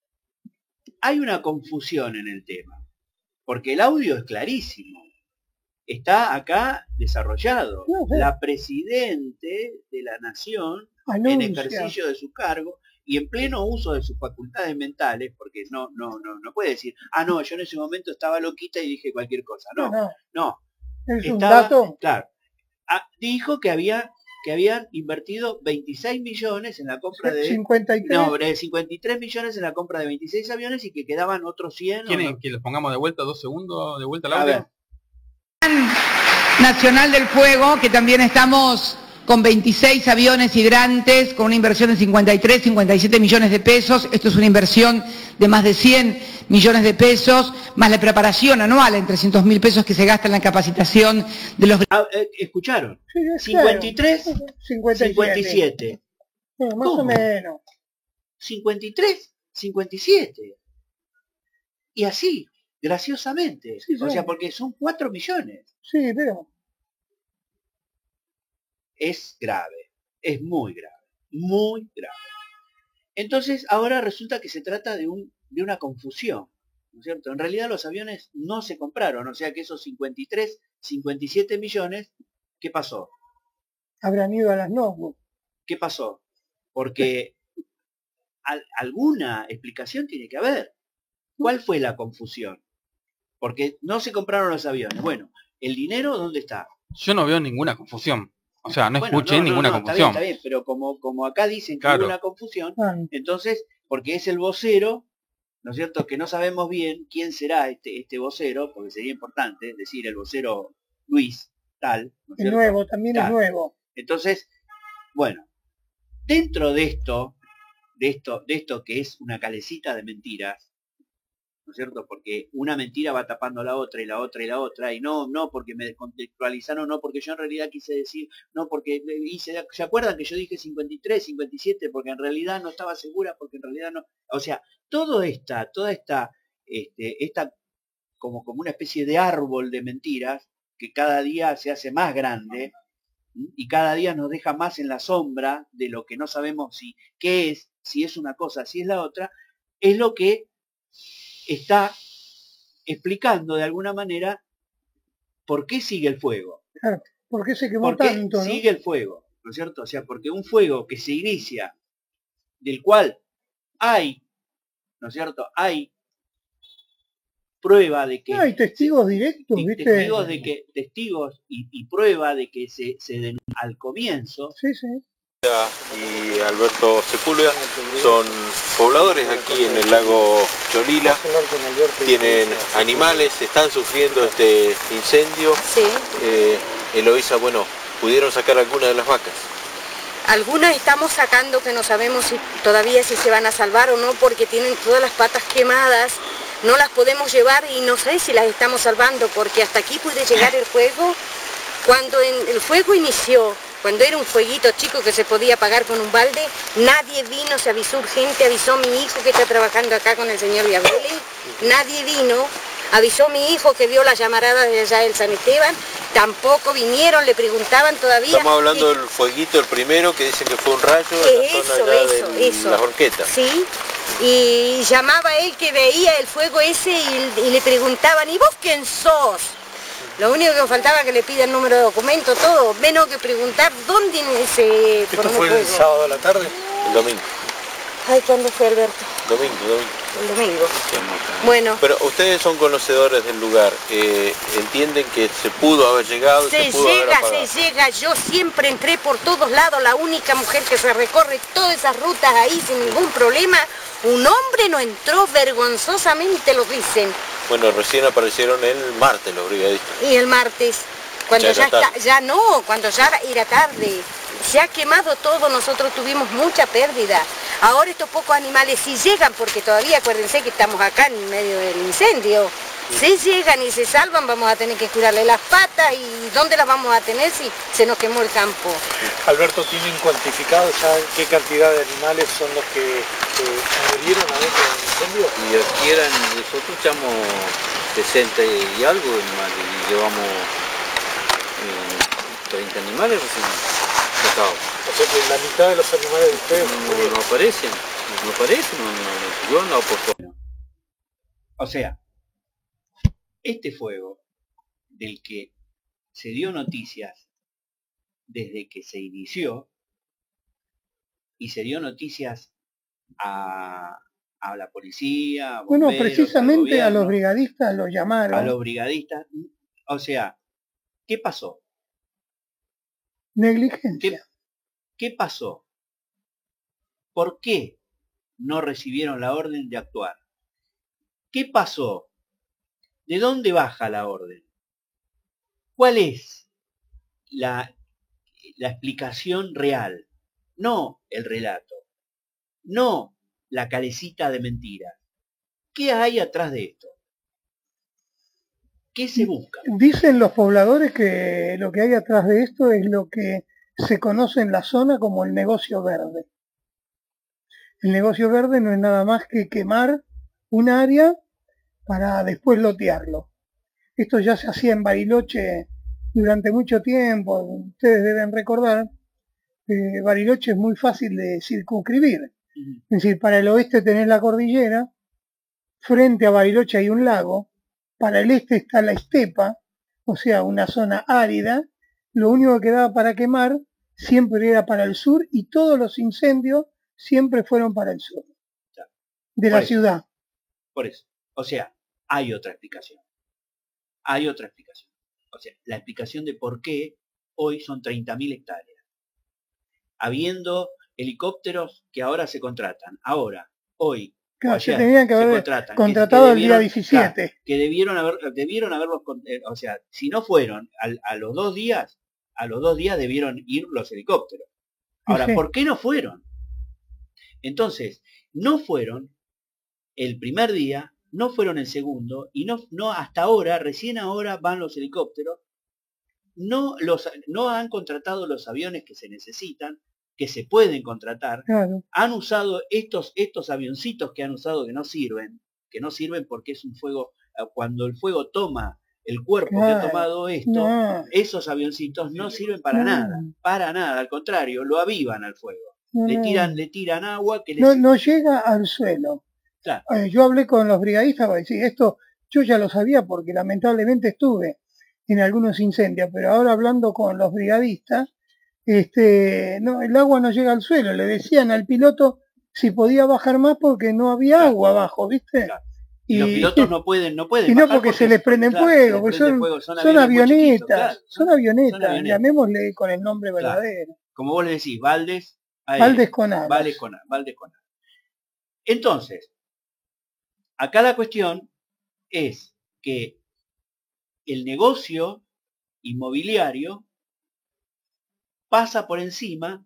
[SPEAKER 2] hay una confusión en el tema, porque el audio es clarísimo. Está acá desarrollado.
[SPEAKER 4] No sé.
[SPEAKER 2] La presidente de la nación, en
[SPEAKER 4] Anuncia.
[SPEAKER 2] ejercicio de su cargo y en pleno uso de sus facultades mentales, porque no, no, no, no puede decir, ah, no, yo en ese momento estaba loquita y dije cualquier cosa. No,
[SPEAKER 4] No, no.
[SPEAKER 2] no.
[SPEAKER 4] Es un
[SPEAKER 2] Estaba,
[SPEAKER 4] dato.
[SPEAKER 2] claro. Ah, dijo que había que habían invertido veintiséis millones en la compra de
[SPEAKER 4] cincuenta y tres.
[SPEAKER 2] no, de cincuenta y tres millones en la compra de veintiséis aviones y que quedaban otros cien.
[SPEAKER 3] ¿Quieren
[SPEAKER 2] o no.
[SPEAKER 3] que les pongamos de vuelta dos segundos de vuelta al
[SPEAKER 2] A
[SPEAKER 3] audio?
[SPEAKER 2] ver.
[SPEAKER 6] Nacional del Fuego, que también estamos con veintiséis aviones hidrantes, con una inversión de cincuenta y tres, cincuenta y siete millones de pesos. Esto es una inversión de más de cien millones de pesos, más la preparación anual en trescientos mil pesos que se gasta en la capacitación de los...
[SPEAKER 2] Ah, eh, ¿escucharon?
[SPEAKER 4] Sí, es
[SPEAKER 2] cincuenta y tres,
[SPEAKER 4] claro. cincuenta y siete.
[SPEAKER 2] cincuenta y siete.
[SPEAKER 4] Sí, más
[SPEAKER 2] ¿Cómo?
[SPEAKER 4] o menos.
[SPEAKER 2] cincuenta y tres, cincuenta y siete. Y así, graciosamente.
[SPEAKER 4] Sí, sí.
[SPEAKER 2] O sea, porque son cuatro millones.
[SPEAKER 4] Sí, pero
[SPEAKER 2] Es grave, es muy grave, muy grave. Entonces, ahora resulta que se trata de, un, de una confusión, ¿no es cierto? En realidad los aviones no se compraron, o sea que esos cincuenta y tres, cincuenta y siete millones, ¿qué pasó?
[SPEAKER 4] habrán ido a las notebooks.
[SPEAKER 2] ¿Qué pasó? Porque al, alguna explicación tiene que haber. ¿Cuál fue la confusión? Porque no se compraron los aviones. Bueno, ¿el dinero dónde está?
[SPEAKER 3] Yo no veo ninguna confusión. O sea, no
[SPEAKER 2] Bueno,
[SPEAKER 3] escuché
[SPEAKER 2] no, no,
[SPEAKER 3] ninguna
[SPEAKER 2] no, está
[SPEAKER 3] confusión.
[SPEAKER 2] bien, está bien, pero como, como acá dicen que
[SPEAKER 3] Claro.
[SPEAKER 2] hubo una confusión,
[SPEAKER 4] Ah,
[SPEAKER 2] entonces, porque es el vocero, ¿no es cierto?, que no sabemos bien quién será este, este vocero, porque sería importante decir el vocero Luis, tal. ¿no es
[SPEAKER 4] El
[SPEAKER 2] cierto?
[SPEAKER 4] nuevo, también es
[SPEAKER 2] Claro.
[SPEAKER 4] nuevo.
[SPEAKER 2] Entonces, bueno, dentro de esto, de esto, de esto que es una calecita de mentiras, ¿no es cierto? Porque una mentira va tapando la otra y la otra y la otra, y no, no porque me descontextualizaron, no porque yo en realidad quise decir, no porque hice, ¿se acuerdan que yo dije cincuenta y tres, cincuenta y siete? Porque en realidad no estaba segura, porque en realidad no, o sea, todo esta, toda esta, este, esta como, como una especie de árbol de mentiras que cada día se hace más grande y cada día nos deja más en la sombra de lo que no sabemos si qué es, si es una cosa, si es la otra, es lo que está explicando de alguna manera por qué sigue el fuego.
[SPEAKER 4] Claro, ¿por qué se quemó
[SPEAKER 2] ¿Por qué
[SPEAKER 4] tanto, no?
[SPEAKER 2] sigue el fuego? ¿No es cierto? O sea, porque un fuego que se inicia, del cual hay, ¿no es cierto? Hay prueba de que...
[SPEAKER 4] No, hay testigos directos,
[SPEAKER 2] y
[SPEAKER 4] ¿viste?
[SPEAKER 2] testigos de que, testigos y, y prueba de que se, se den al comienzo.
[SPEAKER 4] Sí, sí.
[SPEAKER 7] Y Alberto Sepúlveda son pobladores aquí en el lago Cholila, tienen animales, están sufriendo este incendio.
[SPEAKER 8] Sí.
[SPEAKER 7] Eh, Eloísa, bueno, ¿pudieron sacar alguna de las vacas?
[SPEAKER 8] Algunas estamos sacando que no sabemos si todavía si se van a salvar o no porque tienen todas las patas quemadas, no las podemos llevar y no sé si las estamos salvando porque hasta aquí puede llegar el fuego. Cuando en, el fuego inició, cuando era un fueguito chico que se podía apagar con un balde, nadie vino, se avisó urgente, avisó mi hijo que está trabajando acá con el señor Viabelli, nadie vino, avisó mi hijo que vio la llamarada de allá del San Esteban, tampoco vinieron, le preguntaban todavía.
[SPEAKER 7] Estamos hablando y... del fueguito, el primero, que dicen que fue un rayo en la
[SPEAKER 8] eso,
[SPEAKER 7] zona allá
[SPEAKER 8] eso,
[SPEAKER 7] de
[SPEAKER 8] eso.
[SPEAKER 7] las Horquetas.
[SPEAKER 8] Sí, y llamaba él que veía el fuego ese y, y le preguntaban, ¿y vos quién sos? Lo único que faltaba que le pida el número de documento, todo, menos que preguntar dónde se...
[SPEAKER 9] ¿Esto fue el sábado a la tarde?
[SPEAKER 7] El domingo.
[SPEAKER 8] Ay, ¿cuándo fue, Alberto?
[SPEAKER 7] Domingo, domingo.
[SPEAKER 8] El domingo. Bueno.
[SPEAKER 7] Pero ustedes son conocedores del lugar, eh, entienden que se pudo haber llegado,
[SPEAKER 8] se,
[SPEAKER 7] se pudo
[SPEAKER 8] llega,
[SPEAKER 7] haber apagado.
[SPEAKER 8] Se llega, yo siempre entré por todos lados, la única mujer que se recorre todas esas rutas ahí sin ningún problema. Un hombre no entró, vergonzosamente lo dicen.
[SPEAKER 7] Bueno, recién aparecieron el martes los brigadistas.
[SPEAKER 8] Y el martes, cuando ya,
[SPEAKER 7] ya,
[SPEAKER 8] está, ya no, cuando ya era tarde. Se ha quemado todo, nosotros tuvimos mucha pérdida. Ahora estos pocos animales sí llegan, porque todavía acuérdense que estamos acá en medio del incendio. Si llegan y se salvan, vamos a tener que curarle las patas y ¿dónde las vamos a tener si se nos quemó el campo?
[SPEAKER 9] Alberto, ¿tienen cuantificado ya qué cantidad de animales son los que eh, murieron adentro del incendio?
[SPEAKER 10] Y aquí eran, nosotros echamos sesenta y algo animales y llevamos eh, treinta animales recién sacados.
[SPEAKER 9] O sea que la mitad de los animales de ustedes
[SPEAKER 10] no,
[SPEAKER 9] murieron.
[SPEAKER 10] no aparecen, no aparecen, no, no, yo no aporto.
[SPEAKER 2] O sea, este fuego del que se dio noticias desde que se inició y se dio noticias a, a la policía, a bomberos,
[SPEAKER 4] Bueno, precisamente
[SPEAKER 2] al gobierno,
[SPEAKER 4] a los brigadistas los llamaron.
[SPEAKER 2] a los brigadistas. O sea, ¿qué pasó?
[SPEAKER 4] Negligencia.
[SPEAKER 2] ¿Qué, qué pasó? ¿Por qué no recibieron la orden de actuar? ¿Qué pasó? ¿De dónde baja la orden? ¿Cuál es la, la explicación real? No el relato, no la calecita de mentiras. ¿Qué hay atrás de esto? ¿Qué se busca?
[SPEAKER 4] Dicen los pobladores que lo que hay atrás de esto es lo que se conoce en la zona como el negocio verde. El negocio verde no es nada más que quemar un área para después lotearlo. Esto ya se hacía en Bariloche durante mucho tiempo, ustedes deben recordar, que Bariloche es muy fácil de circunscribir. Es decir, para el oeste tenés la cordillera, frente a Bariloche hay un lago, para el este está la estepa, o sea, una zona árida, lo único que quedaba para quemar siempre era para el sur y todos los incendios siempre fueron para el sur de la ciudad.
[SPEAKER 2] Por eso, o sea, hay otra explicación. Hay otra explicación. O sea, la explicación de por qué hoy son treinta mil hectáreas. Habiendo helicópteros que ahora se contratan. Ahora, hoy,
[SPEAKER 4] Claro,
[SPEAKER 2] ayer,
[SPEAKER 4] se tenían que
[SPEAKER 2] se
[SPEAKER 4] haber
[SPEAKER 2] contratan,
[SPEAKER 4] contratado
[SPEAKER 2] que, que
[SPEAKER 4] el día
[SPEAKER 2] debieron,
[SPEAKER 4] diecisiete.
[SPEAKER 2] claro, que debieron haber, debieron haberlos, o sea, si no fueron al, a los dos días, a los dos días debieron ir los helicópteros. Ahora,
[SPEAKER 4] Sí.
[SPEAKER 2] ¿por qué no fueron? Entonces, no fueron el primer día, no fueron el segundo, y no, no hasta ahora, recién ahora van los helicópteros, no, los, no han contratado los aviones que se necesitan, que se pueden contratar,
[SPEAKER 4] Claro.
[SPEAKER 2] han usado estos, estos avioncitos que han usado que no sirven, que no sirven porque es un fuego, cuando el fuego toma el cuerpo
[SPEAKER 4] Claro.
[SPEAKER 2] que ha tomado esto,
[SPEAKER 4] No.
[SPEAKER 2] esos avioncitos no sirven para
[SPEAKER 4] No.
[SPEAKER 2] nada, para nada, al contrario, lo avivan al fuego.
[SPEAKER 4] No,
[SPEAKER 2] Le
[SPEAKER 4] no.
[SPEAKER 2] tiran, le tiran agua que les...
[SPEAKER 4] No, no llega al suelo.
[SPEAKER 2] Claro.
[SPEAKER 4] Eh, yo hablé con los brigadistas para decir, esto yo ya lo sabía porque lamentablemente estuve en algunos incendios, pero ahora hablando con los brigadistas, este, no, el agua no llega al suelo. Le decían al piloto si podía bajar más porque no había
[SPEAKER 2] Claro.
[SPEAKER 4] agua abajo, ¿viste?
[SPEAKER 2] Claro. Y, y los pilotos no pueden, no pueden
[SPEAKER 4] y no
[SPEAKER 2] bajar
[SPEAKER 4] porque, se les prende
[SPEAKER 2] claro,
[SPEAKER 4] fuego,
[SPEAKER 2] les
[SPEAKER 4] porque
[SPEAKER 2] prende
[SPEAKER 4] son,
[SPEAKER 2] fuego, son,
[SPEAKER 4] son
[SPEAKER 2] aviones muy
[SPEAKER 4] avionetas,
[SPEAKER 2] chiquitos, claro.
[SPEAKER 4] son avionetas,
[SPEAKER 2] Son avionetas.
[SPEAKER 4] llamémosle con el nombre
[SPEAKER 2] Claro.
[SPEAKER 4] verdadero.
[SPEAKER 2] Como vos le decís, Valdes, ahí,
[SPEAKER 4] Valdes con alas.
[SPEAKER 2] Valdes con, Valdes con alas. Entonces, acá la cuestión es que el negocio inmobiliario pasa por encima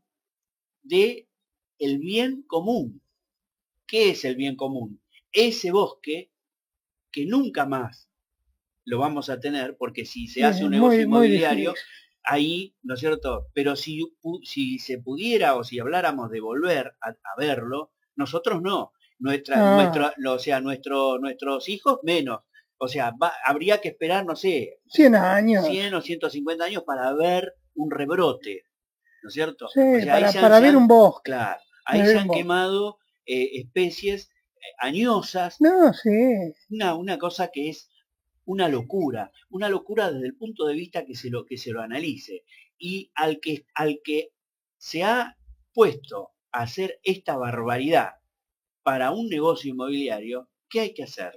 [SPEAKER 2] de el bien común. ¿Qué es el bien común? Ese bosque que nunca más lo vamos a tener, porque si se hace un negocio
[SPEAKER 4] muy, muy
[SPEAKER 2] inmobiliario,
[SPEAKER 4] difícil.
[SPEAKER 2] ahí, ¿no es cierto? Pero si, si se pudiera o si habláramos de volver a, a verlo, nosotros no. Nuestra,
[SPEAKER 4] Ah.
[SPEAKER 2] nuestro, o sea, nuestro, nuestros hijos menos. O sea, va, habría que esperar, no sé,
[SPEAKER 4] cien años.
[SPEAKER 2] cien o ciento cincuenta años para ver un rebrote, ¿no es cierto?
[SPEAKER 4] Sí,
[SPEAKER 2] o sea,
[SPEAKER 4] para,
[SPEAKER 2] ahí se han-
[SPEAKER 4] para
[SPEAKER 2] se
[SPEAKER 4] ver
[SPEAKER 2] han-
[SPEAKER 4] un bosque.
[SPEAKER 2] Claro, ahí
[SPEAKER 4] Para
[SPEAKER 2] se
[SPEAKER 4] ver
[SPEAKER 2] han
[SPEAKER 4] un bosque.
[SPEAKER 2] quemado eh, especies eh, añosas,
[SPEAKER 4] No, sí.
[SPEAKER 2] una, una cosa que es una locura, una locura desde el punto de vista que se lo, que se lo analice. Y al que, al que se ha puesto a hacer esta barbaridad para un negocio inmobiliario, ¿qué hay que hacerle?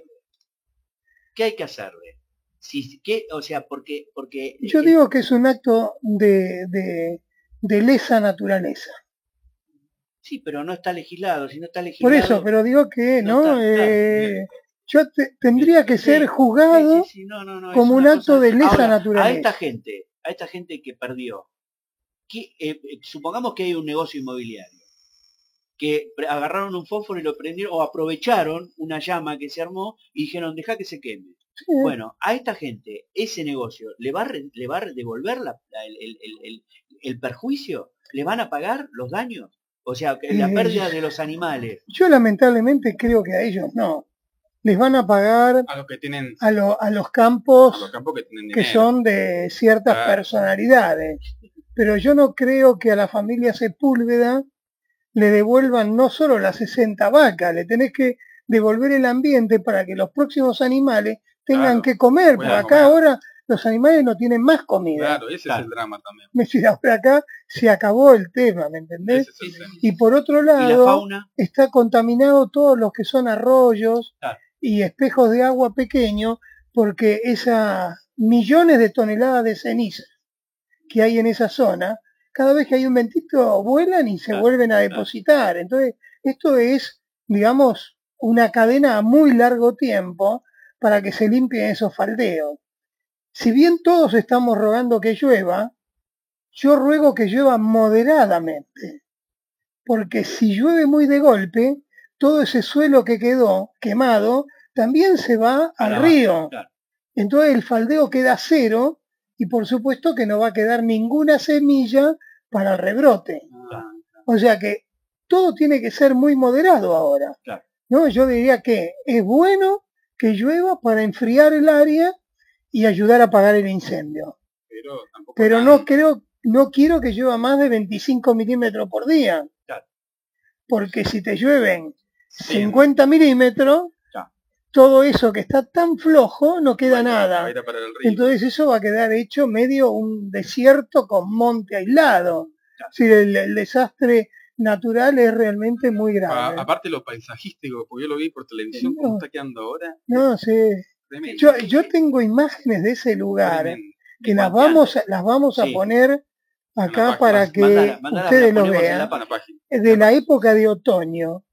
[SPEAKER 2] ¿Qué hay que hacerle? Si, ¿qué? O sea, porque... porque
[SPEAKER 4] Yo
[SPEAKER 2] eh,
[SPEAKER 4] digo que es un acto de, de, de lesa naturaleza.
[SPEAKER 2] Sí, pero no está legislado, si no está
[SPEAKER 4] Por
[SPEAKER 2] legislado...
[SPEAKER 4] eso, pero digo que,
[SPEAKER 2] no
[SPEAKER 4] ¿no?
[SPEAKER 2] está, claro.
[SPEAKER 4] Eh, yo te- tendría que
[SPEAKER 2] Sí,
[SPEAKER 4] ser
[SPEAKER 2] sí,
[SPEAKER 4] juzgado
[SPEAKER 2] sí, sí, no, no, no, es
[SPEAKER 4] como un
[SPEAKER 2] una
[SPEAKER 4] acto
[SPEAKER 2] cosa-
[SPEAKER 4] de lesa
[SPEAKER 2] Ahora, a
[SPEAKER 4] naturaleza.
[SPEAKER 2] esta gente, a esta gente que perdió, que, eh, eh, supongamos que hay un negocio inmobiliario, que pre- agarraron un fósforo y lo prendieron, o aprovecharon una llama que se armó y dijeron, deja que se queme.
[SPEAKER 4] Sí.
[SPEAKER 2] Bueno, a esta gente, ese negocio, ¿le va a, re- le va a devolver la- la- el, el- el- el- el perjuicio? ¿Le van a pagar los daños? O sea, que la
[SPEAKER 4] Eh,
[SPEAKER 2] pérdida de los animales.
[SPEAKER 4] Yo lamentablemente creo que a ellos no. Les van a pagar
[SPEAKER 3] A los que tienen,
[SPEAKER 4] a, lo- a los
[SPEAKER 3] a
[SPEAKER 4] campos
[SPEAKER 3] los campos que tienen
[SPEAKER 4] que
[SPEAKER 3] dinero.
[SPEAKER 4] son de ciertas
[SPEAKER 3] Claro.
[SPEAKER 4] personalidades. Pero yo no creo que a la familia Sepúlveda le devuelvan no solo las sesenta vacas, le tenés que devolver el ambiente para que los próximos animales tengan
[SPEAKER 3] Claro,
[SPEAKER 4] que comer, porque
[SPEAKER 3] puedan
[SPEAKER 4] acá
[SPEAKER 3] comer.
[SPEAKER 4] ahora los animales no tienen más comida.
[SPEAKER 3] Claro, ese
[SPEAKER 2] Claro.
[SPEAKER 3] es el drama también.
[SPEAKER 4] Me decís, ahora acá se acabó el tema, ¿me entendés?
[SPEAKER 3] Ese es el tema.
[SPEAKER 4] Y por otro
[SPEAKER 2] Y la
[SPEAKER 4] lado,
[SPEAKER 2] fauna,
[SPEAKER 4] está contaminado todos los que son arroyos
[SPEAKER 2] Claro.
[SPEAKER 4] y espejos de agua pequeños, porque esas millones de toneladas de ceniza que hay en esa zona, cada vez que hay un ventito vuelan y se
[SPEAKER 2] Claro,
[SPEAKER 4] vuelven a
[SPEAKER 2] claro.
[SPEAKER 4] depositar. Entonces, esto es, digamos, una cadena a muy largo tiempo para que se limpien esos faldeos. Si bien todos estamos rogando que llueva, yo ruego que llueva moderadamente, porque si llueve muy de golpe, todo ese suelo que quedó quemado también se va
[SPEAKER 2] a
[SPEAKER 4] al
[SPEAKER 2] la
[SPEAKER 4] río.
[SPEAKER 2] baja, claro.
[SPEAKER 4] Entonces el faldeo queda cero y por supuesto que no va a quedar ninguna semilla para el rebrote.
[SPEAKER 2] Claro.
[SPEAKER 4] O sea que todo tiene que ser muy moderado ahora.
[SPEAKER 2] Claro.
[SPEAKER 4] ¿No? Yo diría que es bueno que llueva para enfriar el área y ayudar a apagar el incendio.
[SPEAKER 3] Pero tampoco
[SPEAKER 4] Pero
[SPEAKER 3] tan-
[SPEAKER 4] no creo, no quiero que llueva más de veinticinco milímetros por día.
[SPEAKER 2] Claro.
[SPEAKER 4] Porque si te llueven
[SPEAKER 3] Sí,
[SPEAKER 4] cincuenta milímetros,
[SPEAKER 2] Claro.
[SPEAKER 4] todo eso que está tan flojo no queda
[SPEAKER 3] va a ir a- va a
[SPEAKER 4] nada.
[SPEAKER 3] ir a parar el río.
[SPEAKER 4] Entonces eso va a quedar hecho medio un desierto con monte aislado.
[SPEAKER 2] Claro.
[SPEAKER 4] Es decir, el, el desastre natural es realmente muy
[SPEAKER 3] A-
[SPEAKER 4] grave.
[SPEAKER 3] aparte lo paisajístico, porque yo lo vi por televisión,
[SPEAKER 4] No.
[SPEAKER 3] cómo está quedando ahora.
[SPEAKER 4] No sé.
[SPEAKER 3] Tremendo.
[SPEAKER 4] Yo, yo tengo imágenes de ese lugar
[SPEAKER 3] Tremendo.
[SPEAKER 4] que las
[SPEAKER 2] Cuanteante.
[SPEAKER 4] vamos a, las vamos a
[SPEAKER 2] Sí.
[SPEAKER 4] poner
[SPEAKER 3] Una
[SPEAKER 4] acá
[SPEAKER 3] página.
[SPEAKER 4] para que
[SPEAKER 2] Mandala- mandala,
[SPEAKER 4] ustedes
[SPEAKER 2] la
[SPEAKER 4] lo
[SPEAKER 2] ponemos en
[SPEAKER 4] vean.
[SPEAKER 2] la
[SPEAKER 3] Una página.
[SPEAKER 4] Es de la época de otoño.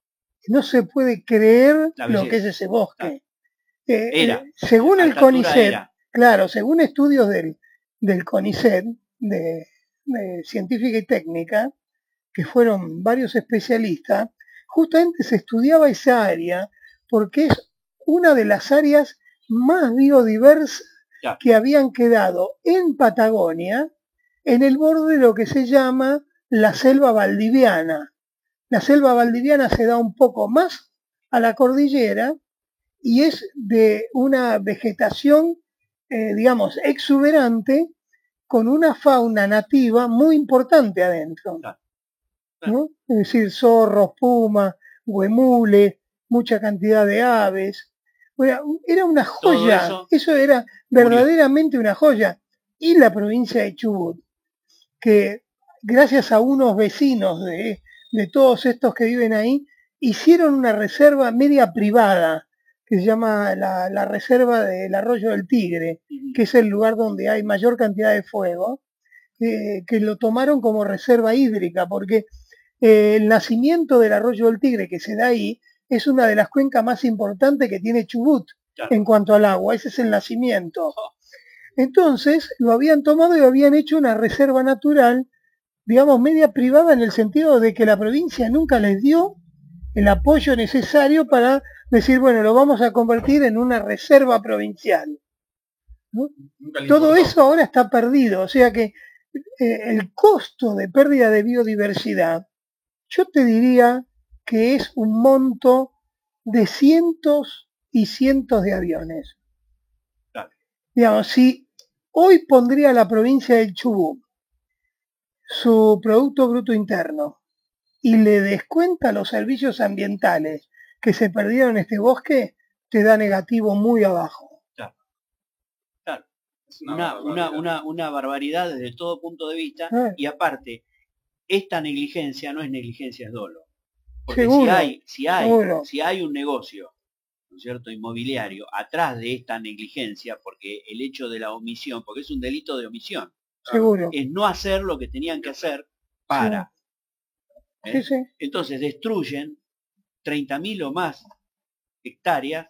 [SPEAKER 4] no se puede creer
[SPEAKER 2] La
[SPEAKER 4] lo
[SPEAKER 2] belleza.
[SPEAKER 4] que es ese bosque. Eh,
[SPEAKER 2] Era.
[SPEAKER 4] eh, según
[SPEAKER 2] A
[SPEAKER 4] el
[SPEAKER 2] esta altura
[SPEAKER 4] CONICET,
[SPEAKER 2] era.
[SPEAKER 4] claro, según estudios del, del CONICET, de, de científica y técnica, que fueron varios especialistas, justamente se estudiaba esa área porque es una de las áreas más biodiversas
[SPEAKER 2] Ya.
[SPEAKER 4] que habían quedado en Patagonia, en el borde de lo que se llama la selva valdiviana. La selva valdiviana se da un poco más a la cordillera y es de una vegetación, eh, digamos, exuberante, con una fauna nativa muy importante adentro.
[SPEAKER 2] Claro.
[SPEAKER 4] ¿No? Es decir, zorros, pumas, huemules, mucha cantidad de aves. Era, era una joya,
[SPEAKER 2] eso,
[SPEAKER 4] eso era verdaderamente una joya. Y la provincia de Chubut, que gracias a unos vecinos de, de todos estos que viven ahí, hicieron una reserva media privada, que se llama la, la reserva del Arroyo del Tigre, que es el lugar donde hay mayor cantidad de fuego, eh, que lo tomaron como reserva hídrica, porque eh, el nacimiento del Arroyo del Tigre que se da ahí es una de las cuencas más importantes que tiene Chubut, claro, en cuanto al agua, ese es el nacimiento. Entonces lo habían tomado y habían hecho una reserva natural, digamos, media privada, en el sentido de que la provincia nunca les dio el apoyo necesario para decir, bueno, lo vamos a convertir en una reserva provincial, ¿no? Todo eso ahora está perdido, o sea que eh, el costo de pérdida de biodiversidad, yo te diría que es un monto de cientos y cientos de aviones.
[SPEAKER 2] Claro.
[SPEAKER 4] Digamos, si hoy pondría la provincia del Chubut su Producto Bruto Interno y le descuenta los servicios ambientales que se perdieron en este bosque, te da negativo muy abajo.
[SPEAKER 2] Claro. Claro. Una, una, una, una barbaridad desde todo punto de vista,
[SPEAKER 4] Ah.
[SPEAKER 2] y aparte, esta negligencia no es negligencia, es dolo. Porque
[SPEAKER 4] Seguro,
[SPEAKER 2] si hay, si hay,
[SPEAKER 4] seguro.
[SPEAKER 2] si hay un negocio, ¿no es cierto?, inmobiliario atrás de esta negligencia, porque el hecho de la omisión, porque es un delito de omisión,
[SPEAKER 4] Seguro.
[SPEAKER 2] es no hacer lo que tenían que hacer para.
[SPEAKER 4] Sí.
[SPEAKER 2] ¿eh?
[SPEAKER 4] Sí, sí.
[SPEAKER 2] Entonces destruyen treinta mil o más hectáreas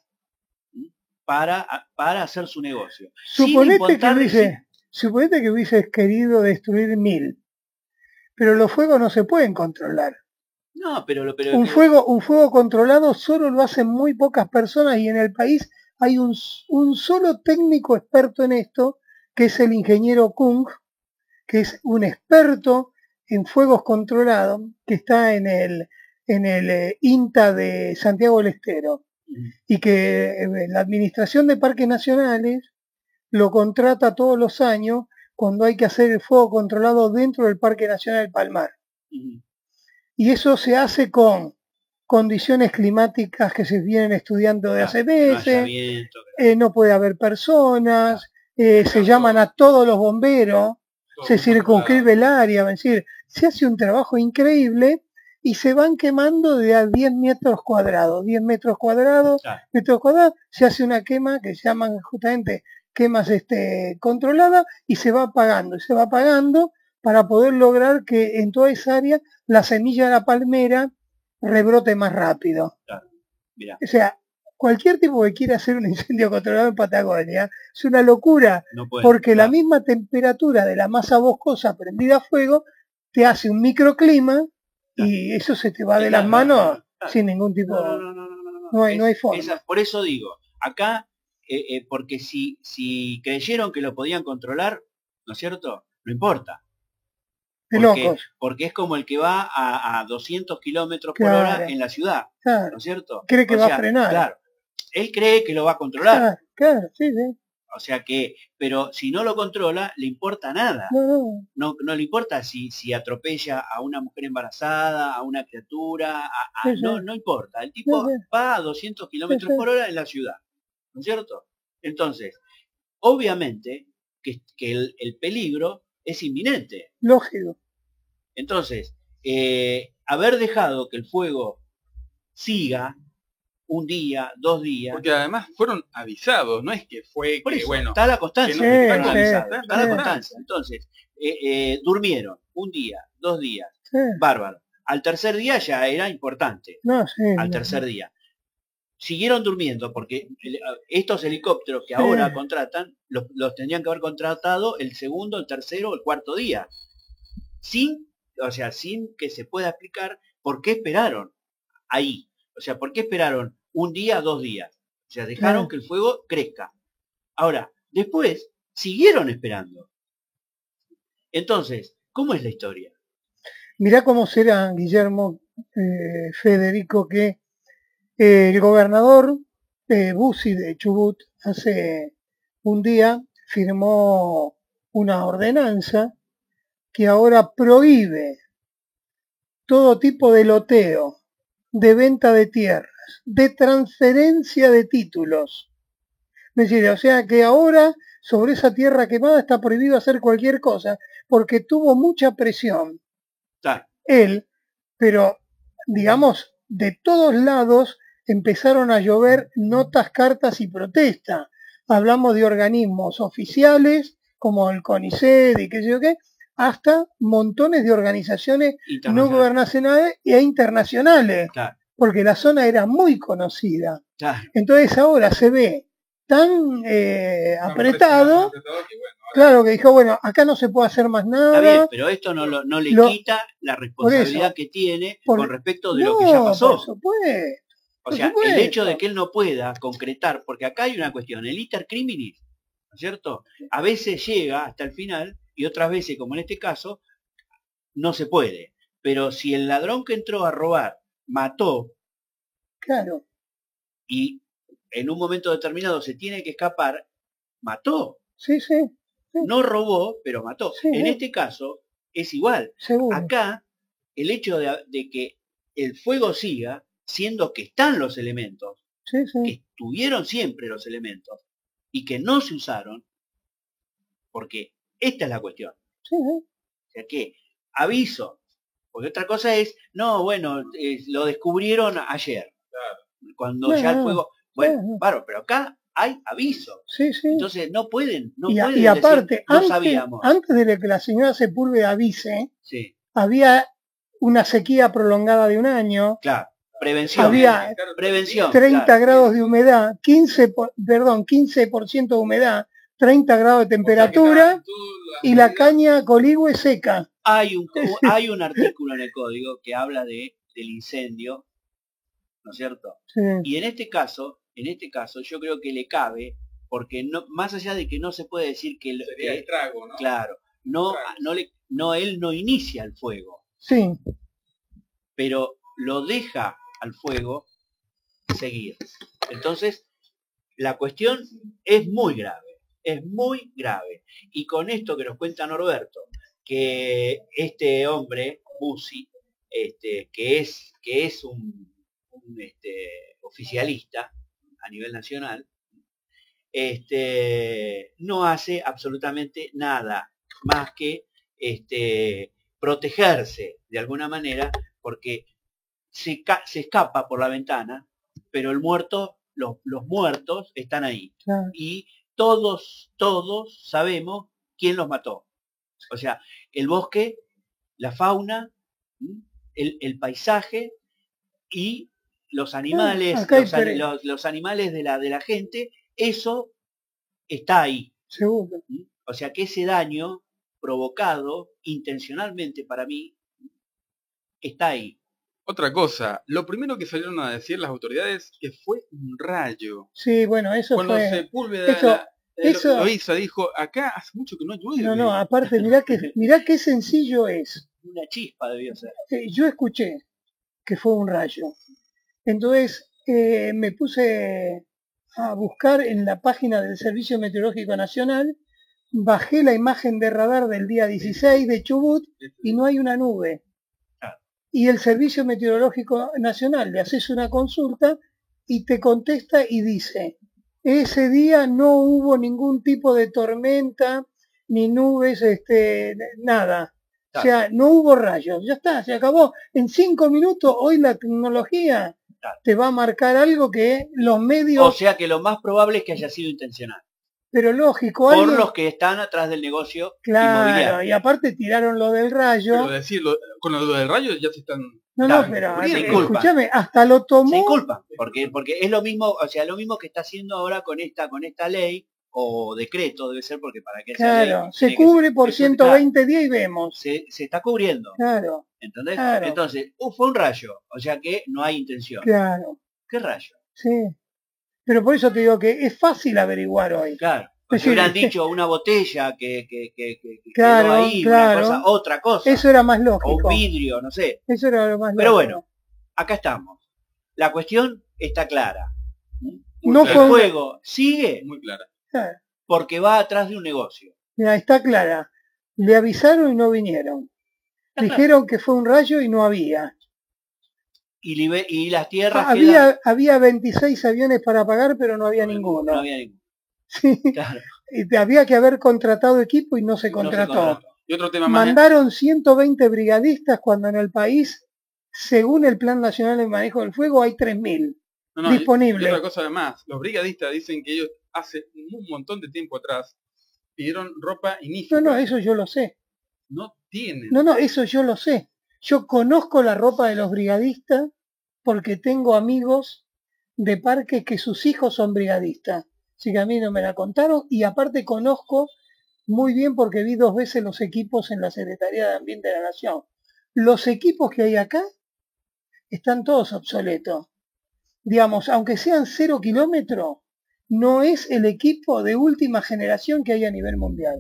[SPEAKER 2] para, para hacer su negocio.
[SPEAKER 4] Suponete que,
[SPEAKER 2] importar-
[SPEAKER 4] hubiese, suponete que hubieses querido destruir mil, pero los fuegos no se pueden controlar.
[SPEAKER 2] No, pero, lo- pero
[SPEAKER 4] Un fuego, un fuego controlado solo lo hacen muy pocas personas y en el país hay un, un solo técnico experto en esto, que es el ingeniero Kung, que es un experto en fuegos controlados, que está en el, en el eh, INTA de Santiago del Estero, y que eh, la Administración de Parques Nacionales lo contrata todos los años cuando hay que hacer el fuego controlado dentro del Parque Nacional del Palmar.
[SPEAKER 2] Ujú.
[SPEAKER 4] Y eso se hace con condiciones climáticas que se vienen estudiando de hace
[SPEAKER 2] No haya
[SPEAKER 4] meses,
[SPEAKER 2] viento,
[SPEAKER 4] eh, no puede haber personas, eh, se llaman a todos los bomberos, se circunscribe el área, es decir, se hace un trabajo increíble y se van quemando de a diez metros cuadrados, diez metros cuadrados,
[SPEAKER 2] Claro.
[SPEAKER 4] metros cuadrados, se hace una quema que se llaman justamente quemas este, controladas y se va apagando, y se va apagando para poder lograr que en toda esa área la semilla de la palmera rebrote más rápido.
[SPEAKER 2] Mirá,
[SPEAKER 4] O sea, cualquier tipo que quiera hacer un incendio controlado en Patagonia es una locura,
[SPEAKER 2] no puede.
[SPEAKER 4] porque la
[SPEAKER 2] Claro.
[SPEAKER 4] misma temperatura de la masa boscosa prendida a fuego te hace un microclima y eso se te va de las
[SPEAKER 2] Claro,
[SPEAKER 4] manos
[SPEAKER 2] claro, claro.
[SPEAKER 4] sin ningún tipo.
[SPEAKER 2] No, no, no, no, no, no.
[SPEAKER 4] No hay, no hay
[SPEAKER 2] Es-
[SPEAKER 4] forma.
[SPEAKER 2] esa- por eso digo, acá, eh, eh, porque si, si creyeron que lo podían controlar, ¿no es cierto? No importa.
[SPEAKER 4] De
[SPEAKER 2] Porque,
[SPEAKER 4] locos.
[SPEAKER 2] porque es como el que va a, a doscientos kilómetros por
[SPEAKER 4] Claro.
[SPEAKER 2] hora en la ciudad,
[SPEAKER 4] Claro,
[SPEAKER 2] ¿no es cierto?
[SPEAKER 4] cree que
[SPEAKER 2] O
[SPEAKER 4] va
[SPEAKER 2] sea,
[SPEAKER 4] a frenar.
[SPEAKER 2] Claro. Él cree que lo va a controlar.
[SPEAKER 4] Claro, claro, sí, sí.
[SPEAKER 2] O sea que, pero si no lo controla, le importa nada.
[SPEAKER 4] No, no.
[SPEAKER 2] No, no le importa si, si atropella a una mujer embarazada, a una criatura, a- a-
[SPEAKER 4] Sí, sí.
[SPEAKER 2] no, no importa. El tipo
[SPEAKER 4] Sí, sí.
[SPEAKER 2] va a doscientos kilómetros
[SPEAKER 4] Sí, sí.
[SPEAKER 2] por hora en la ciudad, ¿no es cierto? Entonces, obviamente que, que el, el peligro es inminente.
[SPEAKER 4] Lógico.
[SPEAKER 2] Entonces, eh, haber dejado que el fuego siga un día, dos días,
[SPEAKER 3] Porque además fueron avisados, no es que fue
[SPEAKER 2] por
[SPEAKER 3] que,
[SPEAKER 2] eso,
[SPEAKER 3] bueno,
[SPEAKER 2] está la constancia,
[SPEAKER 3] que no-
[SPEAKER 4] Sí,
[SPEAKER 2] está
[SPEAKER 3] están
[SPEAKER 4] sí,
[SPEAKER 3] avisados,
[SPEAKER 2] está la
[SPEAKER 4] sí.
[SPEAKER 2] constancia. Entonces, eh, eh, durmieron un día, dos días,
[SPEAKER 4] Sí.
[SPEAKER 2] bárbaro. Al tercer día ya era importante.
[SPEAKER 4] No, sí,
[SPEAKER 2] al
[SPEAKER 4] no.
[SPEAKER 2] tercer día. Siguieron durmiendo porque el, estos helicópteros que
[SPEAKER 4] Sí.
[SPEAKER 2] ahora contratan, los, los tendrían que haber contratado el segundo, el tercero o el cuarto día. Sin, o sea, sin que se pueda explicar por qué esperaron ahí. O sea, por qué esperaron un día, dos días. O sea, dejaron
[SPEAKER 4] Sí.
[SPEAKER 2] que el fuego crezca. Ahora, después siguieron esperando. Entonces, ¿cómo es la historia?
[SPEAKER 4] Mirá cómo será, Guillermo, eh, Federico, que eh, el gobernador eh, Bussi de Chubut hace un día firmó una ordenanza que ahora prohíbe todo tipo de loteo, de venta de tierras, de transferencia de títulos. Es decir, o sea que ahora sobre esa tierra quemada está prohibido hacer cualquier cosa porque tuvo mucha presión
[SPEAKER 2] Claro.
[SPEAKER 4] él, pero digamos de todos lados empezaron a llover notas, cartas y protesta. Hablamos de organismos oficiales como el CONICET y qué sé yo qué, hasta montones de organizaciones no gubernamentales e internacionales,
[SPEAKER 2] Claro.
[SPEAKER 4] porque la zona era muy conocida.
[SPEAKER 2] Claro.
[SPEAKER 4] Entonces ahora se ve tan eh, apretado, claro, que dijo, bueno, acá no se puede hacer más nada.
[SPEAKER 2] Está bien, pero esto no, lo, no le
[SPEAKER 4] Lo-
[SPEAKER 2] quita la responsabilidad
[SPEAKER 4] eso,
[SPEAKER 2] que tiene
[SPEAKER 4] por-
[SPEAKER 2] con respecto de
[SPEAKER 4] no,
[SPEAKER 2] lo que ya pasó.
[SPEAKER 4] por supuesto.
[SPEAKER 2] O
[SPEAKER 4] por
[SPEAKER 2] sea, el
[SPEAKER 4] supuesto.
[SPEAKER 2] hecho de que él no pueda concretar, porque acá hay una cuestión, el iter criminis, ¿no es cierto? A veces llega hasta el final y otras veces, como en este caso, no se puede. Pero si el ladrón que entró a robar mató
[SPEAKER 4] Claro,
[SPEAKER 2] y en un momento determinado se tiene que escapar, mató.
[SPEAKER 4] sí, sí,
[SPEAKER 2] No robó, pero mató.
[SPEAKER 4] Sí,
[SPEAKER 2] En
[SPEAKER 4] sí.
[SPEAKER 2] este caso es igual.
[SPEAKER 4] seguro.
[SPEAKER 2] Acá, el hecho de, de que el fuego siga, siendo que están los elementos,
[SPEAKER 4] Sí, sí,
[SPEAKER 2] que estuvieron siempre los elementos, y que no se usaron, porque esta es la cuestión.
[SPEAKER 4] sí, sí.
[SPEAKER 2] O sea que, aviso, porque otra cosa es, no, bueno, eh, lo descubrieron ayer, cuando
[SPEAKER 4] No,
[SPEAKER 2] ya el
[SPEAKER 4] no,
[SPEAKER 2] fuego, bueno,
[SPEAKER 4] no.
[SPEAKER 2] claro, pero acá hay aviso.
[SPEAKER 4] Sí, sí.
[SPEAKER 2] Entonces no pueden, no
[SPEAKER 4] y, a-
[SPEAKER 2] pueden
[SPEAKER 4] y aparte,
[SPEAKER 2] decir, no
[SPEAKER 4] antes,
[SPEAKER 2] sabíamos.
[SPEAKER 4] antes de que la señora Sepúlveda avise,
[SPEAKER 2] Sí,
[SPEAKER 4] había una sequía prolongada de un año,
[SPEAKER 2] claro. Prevención.
[SPEAKER 4] había
[SPEAKER 2] Prevención.
[SPEAKER 4] treinta
[SPEAKER 2] claro.
[SPEAKER 4] grados de humedad, quince por, perdón, quince por ciento de humedad, treinta grados de temperatura y la caña coligüe seca.
[SPEAKER 2] Hay un, hay un artículo en el código que habla de, del incendio, ¿no es cierto?
[SPEAKER 4] Sí,
[SPEAKER 2] Y en este caso, en este caso, yo creo que le cabe, porque no, más allá de que no se puede decir que, el-
[SPEAKER 3] Sería
[SPEAKER 2] que-
[SPEAKER 3] el trago, ¿no?
[SPEAKER 2] claro, no, no le, no, él no inicia el fuego,
[SPEAKER 4] sí,
[SPEAKER 2] pero lo deja al fuego seguir. Entonces, la cuestión es muy grave, es muy grave. Y con esto que nos cuenta Norberto, que este hombre, Bussi, este, que es, que es un, un, este, oficialista a nivel nacional, este, no hace absolutamente nada más que este, protegerse de alguna manera, porque se, ca- se escapa por la ventana, pero el muerto, los, los muertos están ahí.
[SPEAKER 4] claro.
[SPEAKER 2] Y todos, todos sabemos quién los mató. O sea, el bosque, la fauna, ¿m? el, el paisaje y los animales,
[SPEAKER 4] acá hay
[SPEAKER 2] los, ani-
[SPEAKER 4] pre-
[SPEAKER 2] los- los animales de la, de la gente, eso está ahí.
[SPEAKER 4] seguro.
[SPEAKER 2] ¿m? O sea que ese daño provocado intencionalmente para mí está ahí.
[SPEAKER 3] Otra cosa, lo primero que salieron a decir las autoridades que fue un rayo.
[SPEAKER 4] Sí, bueno, eso
[SPEAKER 3] Cuando
[SPEAKER 4] fue...
[SPEAKER 3] Sepúlveda
[SPEAKER 4] eso-
[SPEAKER 3] la- eh, lo-
[SPEAKER 4] eso-
[SPEAKER 3] lo hizo, dijo, acá hace mucho que no llueve.
[SPEAKER 4] No, no, aparte, mirá que, mirá qué sencillo es.
[SPEAKER 2] Una chispa debió ser.
[SPEAKER 4] Eh, yo escuché que fue un rayo. Entonces eh, me puse a buscar en la página del Servicio Meteorológico Nacional, bajé la imagen de radar del día dieciséis de Chubut y no hay una nube. Y el Servicio Meteorológico Nacional le haces una consulta y te contesta y dice, ese día no hubo ningún tipo de tormenta, ni nubes, este, nada. O sea, no hubo rayos, ya está, se acabó. En cinco minutos, hoy la tecnología te va a marcar algo que los medios...
[SPEAKER 2] O sea que lo más probable es que haya sido intencional.
[SPEAKER 4] pero lógico.
[SPEAKER 2] Por
[SPEAKER 4] alguien-
[SPEAKER 2] los que están atrás del negocio
[SPEAKER 4] Claro,
[SPEAKER 2] inmobiliario.
[SPEAKER 4] y aparte tiraron lo del rayo.
[SPEAKER 3] Pero decirlo, con lo del rayo ya se están...
[SPEAKER 4] No,
[SPEAKER 2] Claro,
[SPEAKER 4] no, pero
[SPEAKER 2] se
[SPEAKER 4] eh,
[SPEAKER 2] inculpan.
[SPEAKER 4] escúchame, hasta lo tomó.
[SPEAKER 2] Se inculpan, porque, porque es lo mismo, o sea, lo mismo que está haciendo ahora con esta, con esta ley, o decreto debe ser, porque para que sea
[SPEAKER 4] Claro,
[SPEAKER 2] ley,
[SPEAKER 4] se
[SPEAKER 2] tiene que
[SPEAKER 4] cubre
[SPEAKER 2] ser-
[SPEAKER 4] por
[SPEAKER 2] es-
[SPEAKER 4] ciento veinte días y vemos.
[SPEAKER 2] Se, se está cubriendo,
[SPEAKER 4] Claro,
[SPEAKER 2] ¿entendés?
[SPEAKER 4] Claro.
[SPEAKER 2] Entonces, uh, fue un rayo, o sea que no hay intención.
[SPEAKER 4] claro,
[SPEAKER 2] ¿Qué rayo?
[SPEAKER 4] sí. Pero por eso te digo que es fácil averiguar hoy.
[SPEAKER 2] Claro.
[SPEAKER 4] Es
[SPEAKER 2] Si hubieran
[SPEAKER 4] decir,
[SPEAKER 2] dicho una botella que, que, que, que- que
[SPEAKER 4] Claro,
[SPEAKER 2] quedó ahí,
[SPEAKER 4] claro.
[SPEAKER 2] una cosa, otra cosa,
[SPEAKER 4] Eso era más
[SPEAKER 2] o un
[SPEAKER 4] lógico.
[SPEAKER 2] vidrio, no sé.
[SPEAKER 4] Eso era lo más lógico.
[SPEAKER 2] Pero bueno, acá estamos. La cuestión está clara.
[SPEAKER 4] No
[SPEAKER 2] El
[SPEAKER 4] fue una-
[SPEAKER 2] juego sigue
[SPEAKER 3] Muy clara.
[SPEAKER 4] Claro,
[SPEAKER 2] porque va atrás de un negocio.
[SPEAKER 4] mira, está clara. Le avisaron y no vinieron. Dijeron que fue un rayo y no había.
[SPEAKER 2] Y, libe- y las tierras
[SPEAKER 4] Ah, Había, había veintiséis aviones para pagar, pero no había
[SPEAKER 2] quedan-
[SPEAKER 4] ninguno.
[SPEAKER 2] no había ninguno.
[SPEAKER 4] Sí.
[SPEAKER 2] Claro,
[SPEAKER 4] Y te- había que haber contratado equipo y no se
[SPEAKER 2] no se
[SPEAKER 4] contrató.
[SPEAKER 2] contrató.
[SPEAKER 3] Y otro tema más...
[SPEAKER 4] Mandaron ciento veinte brigadistas cuando en el país, según el Plan Nacional de Manejo del Fuego, hay tres mil
[SPEAKER 3] No, no, y-
[SPEAKER 4] disponibles.
[SPEAKER 3] Y otra cosa además, los brigadistas dicen que ellos hace un montón de tiempo atrás pidieron ropa inífera.
[SPEAKER 4] No, no, eso yo lo sé.
[SPEAKER 3] No tienen.
[SPEAKER 4] No, no, eso yo lo sé. Yo conozco la ropa de los brigadistas porque tengo amigos de parque que sus hijos son brigadistas. Así que a mí no me la contaron y aparte conozco muy bien porque vi dos veces los equipos en la Secretaría de Ambiente de la Nación. Los equipos que hay acá están todos obsoletos. Digamos, aunque sean cero kilómetros, no es el equipo de última generación que hay a nivel mundial.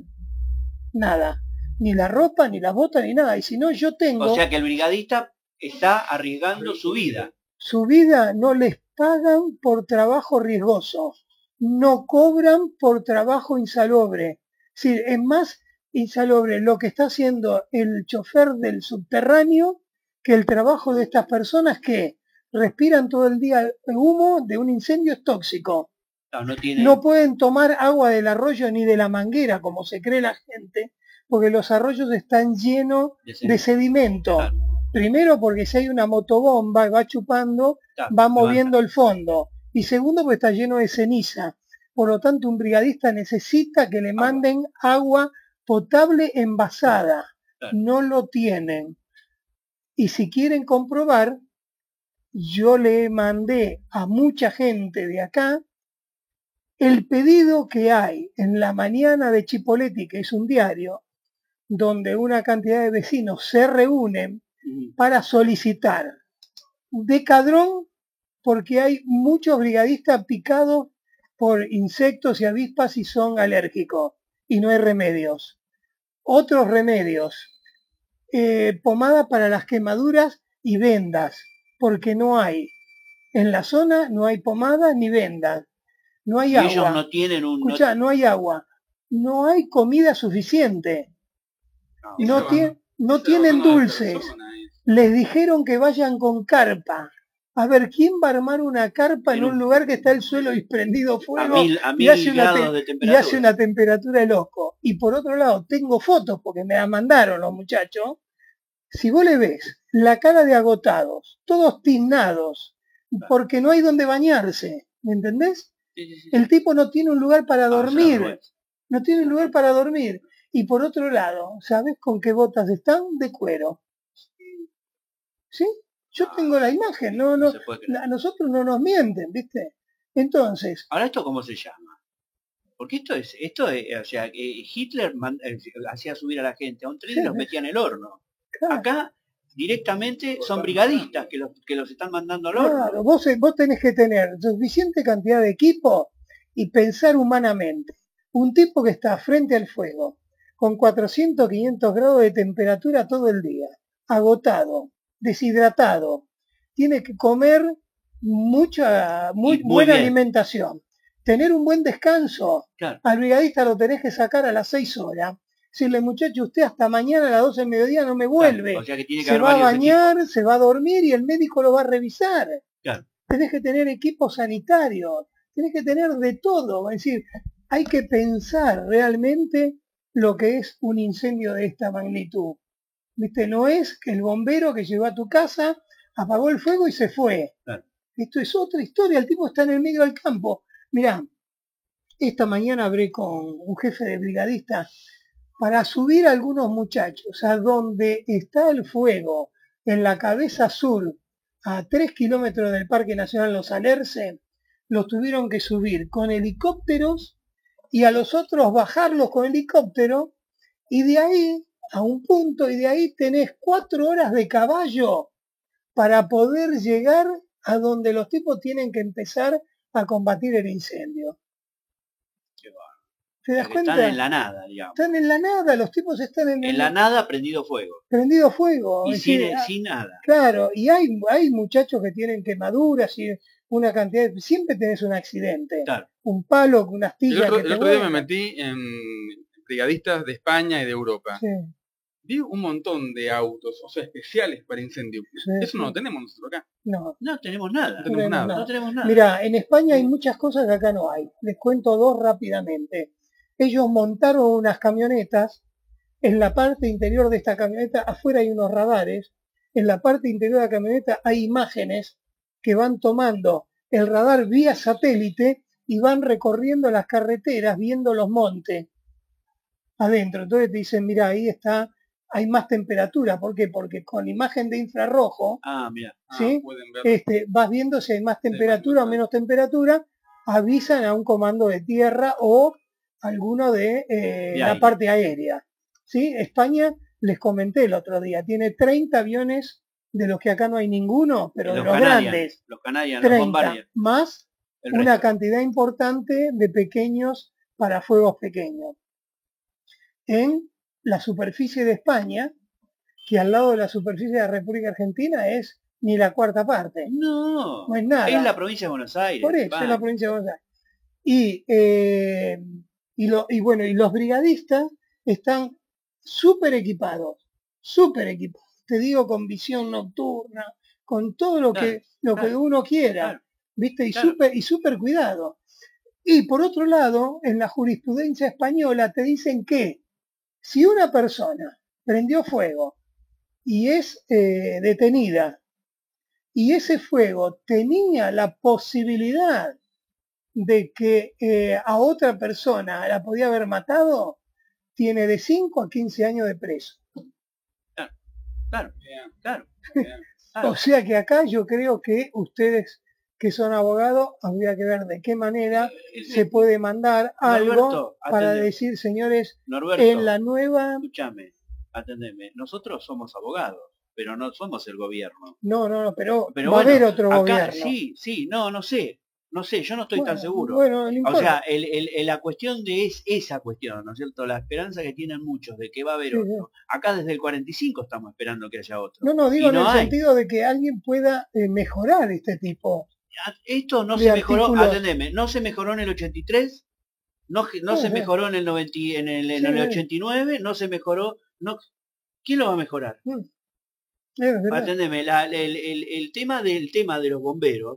[SPEAKER 4] Nada. Ni la ropa, ni las botas, ni nada. Y si no, yo tengo...
[SPEAKER 2] O sea que el brigadista está arriesgando su vida.
[SPEAKER 4] Su vida no les pagan por trabajo riesgoso. No cobran por trabajo insalubre. Es decir, es más insalubre lo que está haciendo el chofer del subterráneo que el trabajo de estas personas que respiran todo el día el humo de un incendio es tóxico.
[SPEAKER 2] No, no tiene...
[SPEAKER 4] No pueden tomar agua del arroyo ni de la manguera, como se cree la gente, porque los arroyos están llenos
[SPEAKER 2] de
[SPEAKER 4] de sedimento.
[SPEAKER 2] Claro.
[SPEAKER 4] Primero porque si hay una motobomba y va chupando,
[SPEAKER 2] Claro,
[SPEAKER 4] va
[SPEAKER 2] levanta.
[SPEAKER 4] moviendo el fondo. Y segundo porque está lleno de ceniza. Por lo tanto, un brigadista necesita que le
[SPEAKER 2] Agua.
[SPEAKER 4] manden agua potable envasada.
[SPEAKER 2] Claro.
[SPEAKER 4] No lo tienen. Y si quieren comprobar, yo le mandé a mucha gente de acá el pedido que hay en la mañana de Chipoleti, que es un diario, donde una cantidad de vecinos se reúnen
[SPEAKER 2] Mm,
[SPEAKER 4] para solicitar de Cadrón, porque hay muchos brigadistas picados por insectos y avispas y son alérgicos y no hay remedios. Otros remedios, eh, pomada para las quemaduras y vendas, porque no hay. En la zona no hay pomada ni vendas, no hay
[SPEAKER 2] y
[SPEAKER 4] agua.
[SPEAKER 2] ellos no tienen un... no-
[SPEAKER 4] Escucha, no hay agua, no hay comida suficiente,
[SPEAKER 2] no,
[SPEAKER 4] no,
[SPEAKER 3] Esa
[SPEAKER 4] tie-
[SPEAKER 3] banda-
[SPEAKER 4] no
[SPEAKER 3] esa
[SPEAKER 4] tienen
[SPEAKER 3] banda de
[SPEAKER 4] dulces.
[SPEAKER 3] personas es-
[SPEAKER 4] Les dijeron que vayan con carpa. A ver, ¿quién va a armar una carpa en
[SPEAKER 2] En
[SPEAKER 4] un
[SPEAKER 2] un-
[SPEAKER 4] lugar que está el suelo y prendido
[SPEAKER 2] a
[SPEAKER 4] fuego
[SPEAKER 2] mil, a
[SPEAKER 4] y
[SPEAKER 2] mil
[SPEAKER 4] hace, una
[SPEAKER 2] grados
[SPEAKER 4] te-
[SPEAKER 2] de
[SPEAKER 4] y
[SPEAKER 2] temperatura.
[SPEAKER 4] hace una temperatura de loco? Y por otro lado, tengo fotos porque me las mandaron los muchachos. Si vos le ves la cara de agotados, todos tiznados, porque no hay donde bañarse, ¿me entendés?
[SPEAKER 2] Sí, sí, sí.
[SPEAKER 4] El tipo no tiene un lugar para
[SPEAKER 2] Ah, es una
[SPEAKER 4] dormir,
[SPEAKER 2] vergüenza.
[SPEAKER 4] no tiene un lugar para dormir. Y por otro lado, ¿sabes con qué botas están? De cuero. ¿Sí? Yo
[SPEAKER 2] Ah,
[SPEAKER 4] tengo la imagen, no,
[SPEAKER 2] no
[SPEAKER 4] no,
[SPEAKER 2] se puede creer.
[SPEAKER 4] a nosotros no nos mienten, ¿viste? Entonces,
[SPEAKER 2] Ahora, ¿esto cómo se llama? Porque esto es, esto es, o sea, eh, Hitler man- eh, hacía subir a la gente a un tren y
[SPEAKER 4] Sí,
[SPEAKER 2] los metía en el horno.
[SPEAKER 4] claro,
[SPEAKER 2] Acá directamente son brigadistas que los, que los están mandando al horno.
[SPEAKER 4] claro, vos, vos tenés que tener suficiente cantidad de equipo y pensar humanamente. Un tipo que está frente al fuego, con cuatrocientos, quinientos grados de temperatura todo el día, agotado, deshidratado, tiene que comer mucha, muy,
[SPEAKER 2] Y muy
[SPEAKER 4] buena
[SPEAKER 2] bien.
[SPEAKER 4] alimentación, tener un buen descanso.
[SPEAKER 2] Claro.
[SPEAKER 4] Al brigadista lo tenés que sacar a las seis horas. Decirle, muchacho, usted hasta mañana a las doce del mediodía no me vuelve.
[SPEAKER 2] Claro, o sea que tiene que
[SPEAKER 4] Se
[SPEAKER 2] haber
[SPEAKER 4] va a
[SPEAKER 2] varios
[SPEAKER 4] bañar, se va a dormir y el médico lo va a revisar.
[SPEAKER 2] Claro.
[SPEAKER 4] Tenés que tener equipo sanitario, tenés que tener de todo. Es decir, hay que pensar realmente lo que es un incendio de esta magnitud. ¿Viste? No es que el bombero que llegó a tu casa apagó el fuego y se fue.
[SPEAKER 2] Claro.
[SPEAKER 4] Esto es otra historia, el tipo está en el medio del campo. Mirá, esta mañana hablé con un jefe de brigadista para subir a algunos muchachos a donde está el fuego, en la cabeza sur, a tres kilómetros del Parque Nacional Los Alerce, los tuvieron que subir con helicópteros y a los otros bajarlos con helicóptero, y de ahí a un punto, y de ahí tenés cuatro horas de caballo para poder llegar a donde los tipos tienen que empezar a combatir el incendio. ¿Te das cuenta?
[SPEAKER 2] Están en la nada, digamos.
[SPEAKER 4] Están en la nada, los tipos están en,
[SPEAKER 2] En la nada prendido fuego.
[SPEAKER 4] Prendido fuego.
[SPEAKER 2] Y
[SPEAKER 4] es
[SPEAKER 2] sin,
[SPEAKER 4] decir,
[SPEAKER 2] sin nada.
[SPEAKER 4] Claro, y hay, hay muchachos que tienen quemaduras y una cantidad de... Siempre tenés un accidente.
[SPEAKER 2] Claro.
[SPEAKER 4] Un palo, una astilla.
[SPEAKER 3] El otro,
[SPEAKER 4] que
[SPEAKER 3] el
[SPEAKER 4] te
[SPEAKER 3] otro día me
[SPEAKER 4] vuela.
[SPEAKER 3] metí en brigadistas de España y de Europa.
[SPEAKER 4] Sí,
[SPEAKER 3] Vi un montón de autos, o sea, especiales para incendios.
[SPEAKER 4] sí,
[SPEAKER 3] Eso no
[SPEAKER 4] sí.
[SPEAKER 3] lo tenemos nosotros acá.
[SPEAKER 4] No,
[SPEAKER 2] No tenemos nada.
[SPEAKER 3] No tenemos nada.
[SPEAKER 2] No tenemos nada.
[SPEAKER 4] Mira, en España hay muchas cosas que acá no hay. Les cuento dos rápidamente. Ellos montaron unas camionetas. En la parte interior de esta camioneta, afuera hay unos radares. En la parte interior de la camioneta hay imágenes que van tomando el radar vía satélite y van recorriendo las carreteras viendo los montes adentro. Entonces te dicen, mira, ahí está, hay más temperatura. ¿Por qué? Porque con imagen de infrarrojo,
[SPEAKER 2] Ah, mira.
[SPEAKER 3] Ah,
[SPEAKER 4] ¿sí?
[SPEAKER 3] pueden ver.
[SPEAKER 4] este, vas viendo si hay más temperatura o menos temperatura, avisan a un comando de tierra o alguno de, eh,
[SPEAKER 2] De
[SPEAKER 4] la
[SPEAKER 2] aire.
[SPEAKER 4] parte aérea. ¿Sí? España, les comenté el otro día, tiene treinta aviones de los que acá no hay ninguno, pero de
[SPEAKER 2] los
[SPEAKER 4] los
[SPEAKER 2] Canadian,
[SPEAKER 4] grandes,
[SPEAKER 2] los Canadian, los
[SPEAKER 4] treinta,
[SPEAKER 2] Bombardier.
[SPEAKER 4] más
[SPEAKER 2] El
[SPEAKER 4] una
[SPEAKER 2] resto.
[SPEAKER 4] cantidad importante de pequeños para fuegos pequeños. En la superficie de España, que al lado de la superficie de la República Argentina es ni la cuarta parte.
[SPEAKER 2] No.
[SPEAKER 4] No es nada.
[SPEAKER 2] Es la provincia de Buenos Aires.
[SPEAKER 4] Por eso,
[SPEAKER 2] va.
[SPEAKER 4] es la provincia de Buenos Aires. Y, eh, y, lo, y bueno, y los brigadistas están súper equipados, súper equipados. Te digo, con visión nocturna, con todo lo
[SPEAKER 2] Claro,
[SPEAKER 4] que, lo que
[SPEAKER 2] claro,
[SPEAKER 4] uno quiera,
[SPEAKER 2] claro,
[SPEAKER 4] ¿viste? Y
[SPEAKER 2] claro.
[SPEAKER 4] súper y súper cuidado. Y por otro lado, en la jurisprudencia española te dicen que si una persona prendió fuego y es eh, detenida, y ese fuego tenía la posibilidad de que eh, a otra persona la podía haber matado, tiene de cinco a quince años de preso.
[SPEAKER 2] Claro,
[SPEAKER 3] Bien,
[SPEAKER 2] claro.
[SPEAKER 3] bien.
[SPEAKER 2] claro.
[SPEAKER 4] O sea que acá yo creo que ustedes que son abogados, habría que ver de qué manera
[SPEAKER 2] Eh,
[SPEAKER 4] se puede mandar algo
[SPEAKER 2] Norberto,
[SPEAKER 4] para
[SPEAKER 2] atendeme.
[SPEAKER 4] decir, señores,
[SPEAKER 2] Norberto,
[SPEAKER 4] en la nueva...
[SPEAKER 2] escúchame, atendeme. Nosotros somos abogados, pero no somos el gobierno.
[SPEAKER 4] No, no, no, pero,
[SPEAKER 2] Pero
[SPEAKER 4] va
[SPEAKER 2] bueno,
[SPEAKER 4] a haber otro
[SPEAKER 2] acá,
[SPEAKER 4] gobierno.
[SPEAKER 2] sí, sí, no, no sé. No sé, yo no estoy
[SPEAKER 4] Bueno,
[SPEAKER 2] tan seguro.
[SPEAKER 4] Bueno, no
[SPEAKER 2] O
[SPEAKER 4] importa.
[SPEAKER 2] sea, el, el- el- la cuestión de es esa cuestión, ¿no es cierto? La esperanza que tienen muchos de que va a haber
[SPEAKER 4] Sí,
[SPEAKER 2] otro. Acá desde el cuarenta y cinco estamos esperando que haya otro.
[SPEAKER 4] No, no, digo
[SPEAKER 2] Y
[SPEAKER 4] en
[SPEAKER 2] no
[SPEAKER 4] el
[SPEAKER 2] hay.
[SPEAKER 4] sentido de que alguien pueda eh, mejorar este tipo.
[SPEAKER 2] Esto no
[SPEAKER 4] de
[SPEAKER 2] se mejoró,
[SPEAKER 4] artículos.
[SPEAKER 2] atendeme, no se mejoró en el ochenta y tres, no, no
[SPEAKER 4] Sí,
[SPEAKER 2] se
[SPEAKER 4] sí.
[SPEAKER 2] mejoró en el noventa, y- en el, en
[SPEAKER 4] Sí,
[SPEAKER 2] el
[SPEAKER 4] sí.
[SPEAKER 2] ochenta y nueve, no se mejoró, no, ¿quién lo va a mejorar?
[SPEAKER 4] Mm. Es verdad.
[SPEAKER 2] Atendeme, la- el, el- el tema del tema de los bomberos,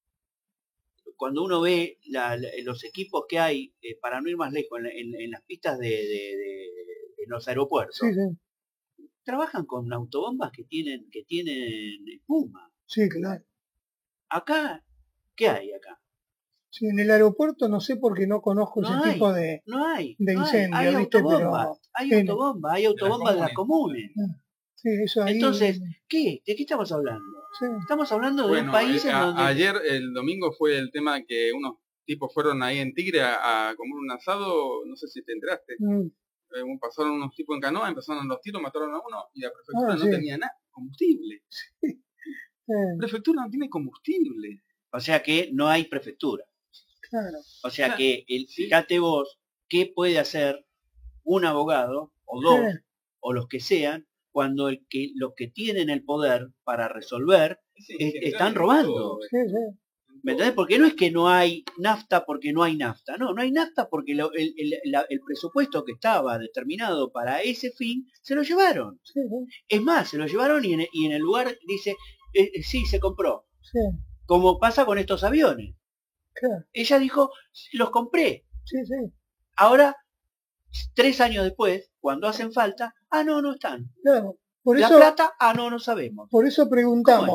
[SPEAKER 2] cuando uno ve la- la- los equipos que hay, eh, para no ir más lejos, en, en- en las pistas de, de- de- en los aeropuertos,
[SPEAKER 4] Sí, sí,
[SPEAKER 2] trabajan con autobombas que tienen, que tienen espuma.
[SPEAKER 4] sí, claro.
[SPEAKER 2] Acá, ¿qué hay acá?
[SPEAKER 4] Sí, en el aeropuerto no sé porque no conozco
[SPEAKER 2] No
[SPEAKER 4] ese
[SPEAKER 2] hay,
[SPEAKER 4] tipo de...
[SPEAKER 2] no hay,
[SPEAKER 4] de
[SPEAKER 2] no hay.
[SPEAKER 4] incendio,
[SPEAKER 2] hay
[SPEAKER 4] ¿viste?
[SPEAKER 2] autobombas,
[SPEAKER 4] Pero
[SPEAKER 2] hay
[SPEAKER 4] en-
[SPEAKER 2] autobombas, hay autobombas de las comunes.
[SPEAKER 4] Sí, eso ahí...
[SPEAKER 2] Entonces, ¿qué? ¿De qué estamos hablando?
[SPEAKER 4] sí.
[SPEAKER 2] Estamos hablando de un
[SPEAKER 3] Bueno,
[SPEAKER 2] país
[SPEAKER 3] eh,
[SPEAKER 2] en
[SPEAKER 3] a-
[SPEAKER 2] donde...
[SPEAKER 3] ayer, el domingo, fue el tema que unos tipos fueron ahí en Tigre a, a comer un asado, no sé si te enteraste.
[SPEAKER 4] Mm.
[SPEAKER 3] Eh, pasaron unos tipos en canoa, empezaron los tiros, mataron a uno y la prefectura
[SPEAKER 4] Ah,
[SPEAKER 3] no
[SPEAKER 4] sí.
[SPEAKER 3] tenía nada, combustible.
[SPEAKER 4] Eh,
[SPEAKER 3] La prefectura no tiene combustible.
[SPEAKER 2] O sea que no hay prefectura.
[SPEAKER 4] claro.
[SPEAKER 2] O sea
[SPEAKER 3] Claro,
[SPEAKER 2] que, el,
[SPEAKER 3] sí.
[SPEAKER 2] fíjate vos, ¿qué puede hacer un abogado, o dos,
[SPEAKER 4] Eh,
[SPEAKER 2] o los que sean, cuando el que, los que tienen el poder para resolver,
[SPEAKER 3] Es en
[SPEAKER 2] Es-
[SPEAKER 3] general
[SPEAKER 2] están
[SPEAKER 3] en
[SPEAKER 2] robando.
[SPEAKER 3] todo,
[SPEAKER 4] sí, sí.
[SPEAKER 2] ¿me entendés? Porque no es que no hay nafta porque no hay nafta, no, no hay nafta porque lo- el, el- la- el presupuesto que estaba determinado para ese fin, se lo llevaron.
[SPEAKER 4] Sí, sí,
[SPEAKER 2] Es más, se lo llevaron y en, y en el lugar dice, eh, eh, sí, se compró.
[SPEAKER 4] sí,
[SPEAKER 2] Como pasa con estos aviones.
[SPEAKER 4] claro.
[SPEAKER 2] Ella dijo, los compré.
[SPEAKER 4] Sí, sí.
[SPEAKER 2] Ahora, tres años después, cuando hacen falta, ah, no, no están.
[SPEAKER 4] Claro. Por
[SPEAKER 2] La
[SPEAKER 4] eso,
[SPEAKER 2] plata, ah, no, no sabemos.
[SPEAKER 4] por eso preguntamos,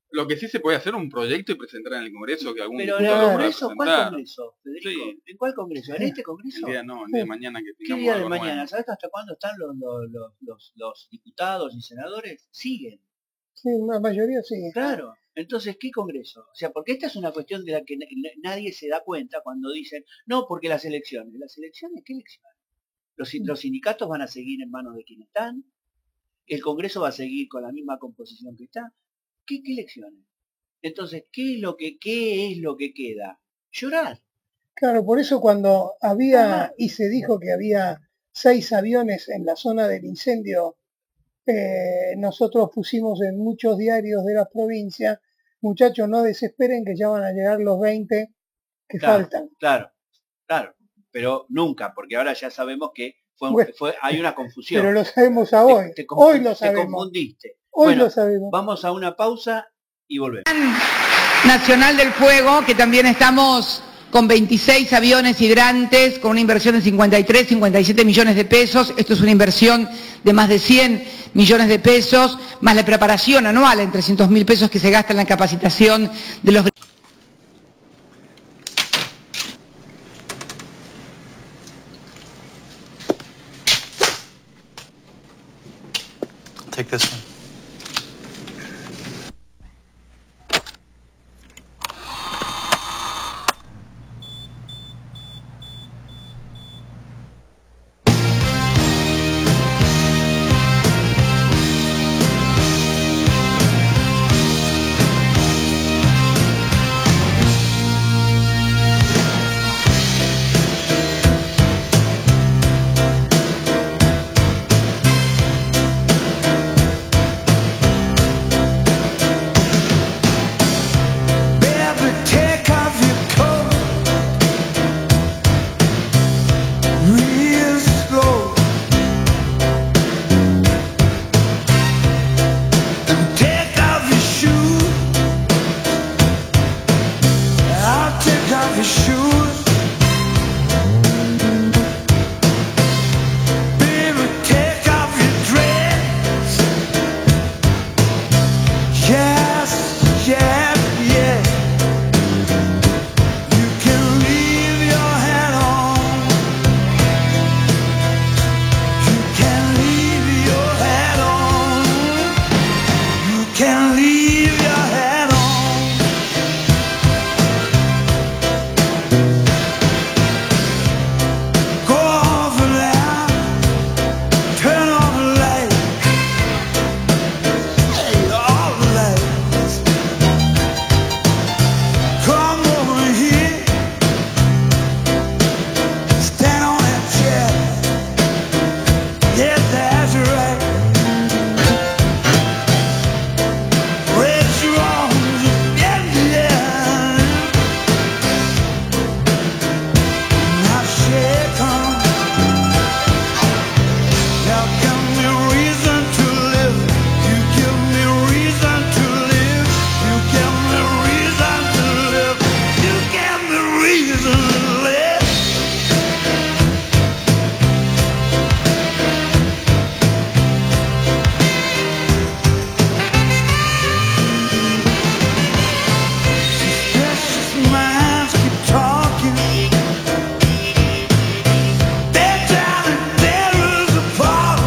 [SPEAKER 3] Lo que sí se puede hacer un proyecto y presentar en el Congreso que algún
[SPEAKER 2] Pero en el
[SPEAKER 3] diputado lo pueda
[SPEAKER 2] Congreso, ¿cuál
[SPEAKER 3] presentar.
[SPEAKER 2] Congreso, Federico?
[SPEAKER 3] Sí.
[SPEAKER 2] ¿En cuál Congreso? ¿En este Congreso?
[SPEAKER 3] El día no, el día de mañana que
[SPEAKER 2] ¿Qué
[SPEAKER 3] tengamos
[SPEAKER 2] día de
[SPEAKER 3] algo
[SPEAKER 2] mañana?
[SPEAKER 3] nuevo.
[SPEAKER 2] ¿Sabes hasta cuándo están los, los, los, los, los diputados y senadores? Siguen.
[SPEAKER 4] Sí, la mayoría sí.
[SPEAKER 2] Claro. Entonces, ¿qué Congreso? O sea, porque esta es una cuestión de la que n- nadie se da cuenta cuando dicen, no, porque las elecciones. ¿Las elecciones? ¿Qué elecciones? Los, si- los sindicatos van a seguir en manos de quienes están. El Congreso va a seguir con la misma composición que está. ¿Qué, qué elecciones? Entonces, ¿qué es lo que, qué es lo que queda? Llorar.
[SPEAKER 4] Claro, por eso cuando había y se dijo que había seis aviones en la zona del incendio, eh, nosotros pusimos en muchos diarios de la provincia, muchachos, no desesperen que ya van a llegar los veinte que
[SPEAKER 2] Claro,
[SPEAKER 4] faltan.
[SPEAKER 2] claro, claro. Pero nunca, porque ahora ya sabemos que fue,
[SPEAKER 4] Bueno,
[SPEAKER 2] fue hay una confusión.
[SPEAKER 4] pero lo sabemos a
[SPEAKER 2] Te-
[SPEAKER 4] hoy.
[SPEAKER 2] te confu-
[SPEAKER 4] Hoy lo
[SPEAKER 2] Te
[SPEAKER 4] sabemos.
[SPEAKER 2] confundiste.
[SPEAKER 4] Hoy
[SPEAKER 2] Bueno,
[SPEAKER 4] lo sabemos.
[SPEAKER 2] vamos a una pausa y volvemos.
[SPEAKER 6] Nacional del Fuego, que también estamos con veintiséis aviones hidrantes, con una inversión de cincuenta y tres, cincuenta y siete millones de pesos. Esto es una inversión de más de cien millones de pesos, más la preparación anual en trescientos mil pesos que se gasta en la capacitación de los...
[SPEAKER 11] Take this one.
[SPEAKER 12] Baby, take off your coat real slow and take off your shoes. I'll take off your shoes. Baby, take off your dress. Yes, yes, yes. You can leave your hat on. You can leave your hat on. You can leave your hat on. Go over there. Turn on the light. Hey, all the lights. Come over here. Stand on that chair. Yeah, that's right. Raise your arms. Yeah, yeah. Now shake on. Now give me reason to live. You give me reason to live. You give me reason to live. You give me reason to live. Precious minds keep talking. They're telling terrors apart.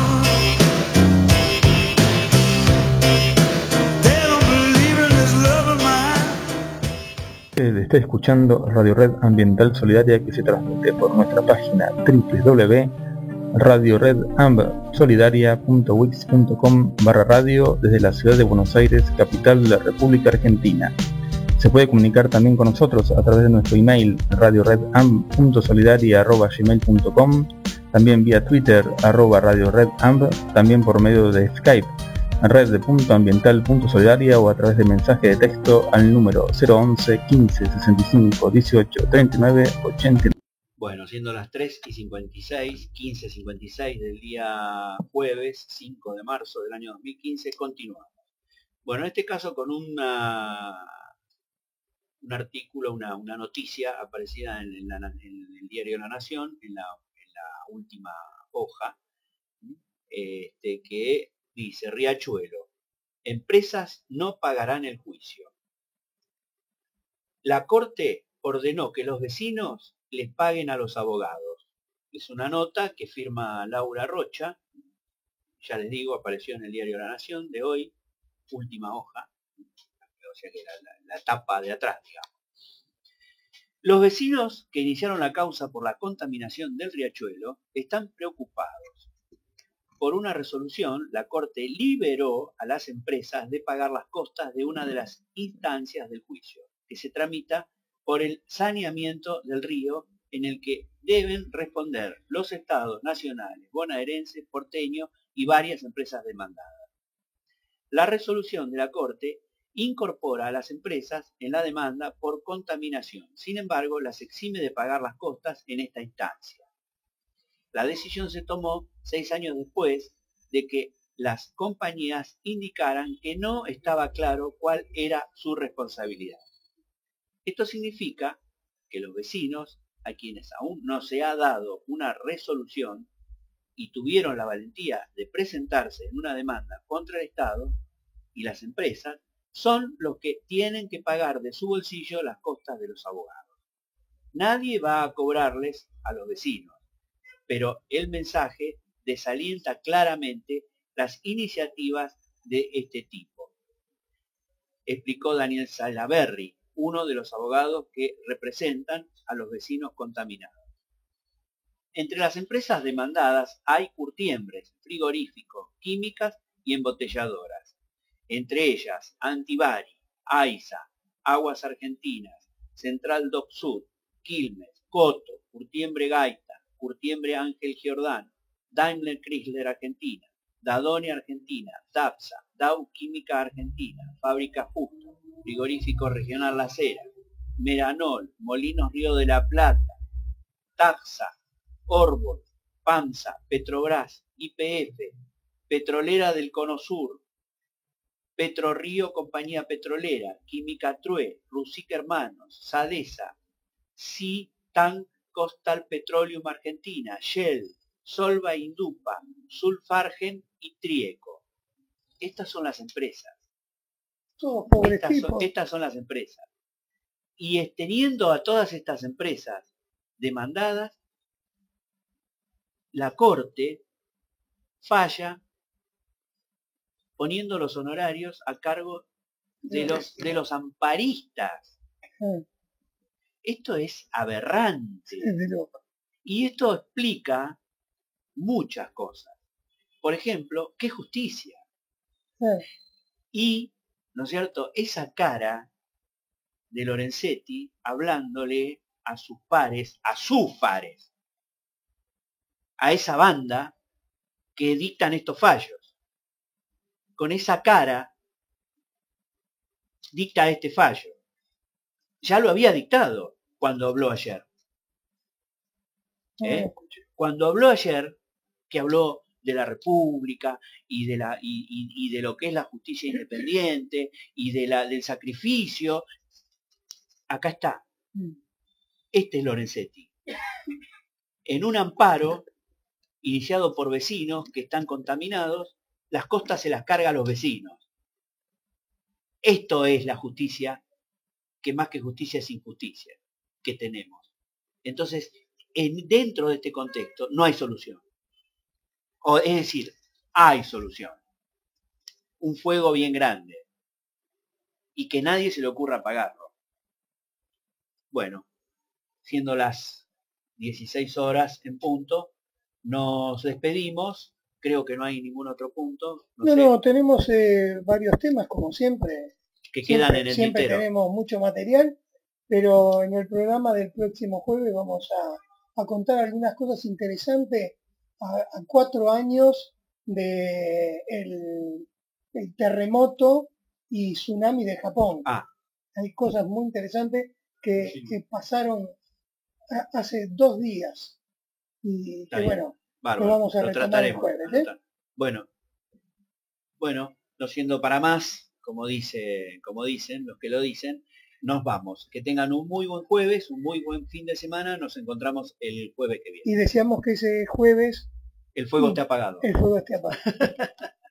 [SPEAKER 12] They don't believe in this love of mine.
[SPEAKER 1] Usted está escuchando Radio Red Ambiental Solidaria, que se transmite por nuestra página doble u doble u doble u punto radio red amb solidaria punto wix punto com barra radio desde la ciudad de Buenos Aires, capital de la República Argentina. Se puede comunicar también con nosotros a través de nuestro email radio red amb punto solidaria arroba gmail punto com, también vía Twitter arroba radio red amb, también por medio de Skype red punto ambiental punto solidaria o a través de mensaje de texto al número cero once quince sesenta y cinco dieciocho treinta y nueve ochenta y nueve.
[SPEAKER 2] Bueno, siendo las tres y cincuenta y seis, quince cincuenta y seis del día jueves cinco de marzo del año dos mil quince, continuamos. Bueno, en este caso con una, un artículo, una, una noticia aparecida en, en, la, en el diario La Nación, en la, en la última hoja, este, que dice: Riachuelo, Empresas no pagarán el juicio. La Corte ordenó que los vecinos les paguen a los abogados. Es una nota que firma Laura Rocha, ya les digo, apareció en el diario La Nación de hoy, última hoja, o sea que era la, la tapa de atrás, digamos. Los vecinos que iniciaron la causa por la contaminación del riachuelo están preocupados. Por una resolución, la Corte liberó a las empresas de pagar las costas de una de las instancias del juicio, que se tramita por el saneamiento del río en el que deben responder los estados nacionales, bonaerenses, porteños y varias empresas demandadas. La resolución de la Corte incorpora a las empresas en la demanda por contaminación. Sin embargo, las exime de pagar las costas en esta instancia. La decisión se tomó seis años después de que las compañías indicaran que no estaba claro cuál era su responsabilidad. Esto significa que los vecinos, a quienes aún no se ha dado una resolución y tuvieron la valentía de presentarse en una demanda contra el Estado y las empresas, son los que tienen que pagar de su bolsillo las costas de los abogados. Nadie va a cobrarles a los vecinos, pero el mensaje desalienta claramente las iniciativas de este tipo, explicó Daniel Salaberry, uno de los abogados que representan a los vecinos contaminados. Entre las empresas demandadas hay curtiembres, frigoríficos, químicas y embotelladoras. Entre ellas, Antibari, AISA, Aguas Argentinas, Central Doc Sud, Quilmes, Coto, Curtiembre Gaita, Curtiembre Ángel Giordano, Daimler Chrysler Argentina, Dadone Argentina, DAPSA, Dow Química Argentina, Fábrica Justo, Frigorífico Regional La Cera, Meranol, Molinos Río de la Plata, Taxa, Orbol, PAMSA, Petrobras, Y P F, Petrolera del Cono Sur, Petrorío Compañía Petrolera, Química True, Rusic Hermanos, Sadesa, Sea Tank Coastal Petroleum Argentina, Shell, Solva Indupa, Sulfargen y Trieco. Estas son las empresas.
[SPEAKER 4] Todos pobres
[SPEAKER 2] Estas son,
[SPEAKER 4] tipos.
[SPEAKER 2] estas son las empresas. Y teniendo a todas estas empresas demandadas, la Corte falla poniendo los honorarios a cargo de los, de los amparistas. Esto es aberrante.
[SPEAKER 4] Es de loco.
[SPEAKER 2] Y esto explica muchas cosas. Por ejemplo, ¿qué justicia?
[SPEAKER 4] Eh,
[SPEAKER 2] Y, ¿no es cierto?, esa cara de Lorenzetti hablándole a sus pares, a sus pares, a esa banda que dictan estos fallos. Con esa cara dicta este fallo. Ya lo había dictado cuando habló ayer. ¿Eh? Cuando habló ayer, que habló de la República y de, la, y, y, y de lo que es la justicia independiente y de la, del sacrificio, acá está. Este es Lorenzetti. En un amparo iniciado por vecinos que están contaminados, las costas se las carga a los vecinos. Esto es la justicia, que más que justicia es injusticia, que tenemos. Entonces, en, dentro de este contexto no hay solución. O, es decir, hay solución. Un fuego bien grande. Y que nadie se le ocurra apagarlo. Bueno, siendo las dieciséis horas en punto, nos despedimos. Creo que no hay ningún otro punto. No,
[SPEAKER 4] no,
[SPEAKER 2] sé,
[SPEAKER 4] no, tenemos eh, varios temas, como siempre.
[SPEAKER 2] que quedan
[SPEAKER 4] Siempre,
[SPEAKER 2] en el
[SPEAKER 4] siempre
[SPEAKER 2] tintero.
[SPEAKER 4] tenemos mucho material, pero en el programa del próximo jueves vamos a, a contar algunas cosas interesantes a, a cuatro años de el, el terremoto y tsunami de Japón.
[SPEAKER 2] Ah,
[SPEAKER 4] Hay cosas muy interesantes que,
[SPEAKER 2] Sí.
[SPEAKER 4] que pasaron a- hace dos días y
[SPEAKER 2] Está
[SPEAKER 4] que
[SPEAKER 2] bien.
[SPEAKER 4] bueno,
[SPEAKER 2] bárbaro.
[SPEAKER 4] lo vamos a
[SPEAKER 2] Lo
[SPEAKER 4] retomar el
[SPEAKER 2] trataremos.
[SPEAKER 4] jueves,
[SPEAKER 2] lo
[SPEAKER 4] ¿eh?
[SPEAKER 2] tra- Bueno, bueno, no siendo para más, como dice, como dicen, los que lo dicen, nos vamos. Que tengan un muy buen jueves, un muy buen fin de semana. Nos encontramos el jueves que viene.
[SPEAKER 4] Y deseamos que ese jueves
[SPEAKER 2] El fuego
[SPEAKER 4] Mm.
[SPEAKER 2] esté apagado.
[SPEAKER 4] el fuego esté apagado.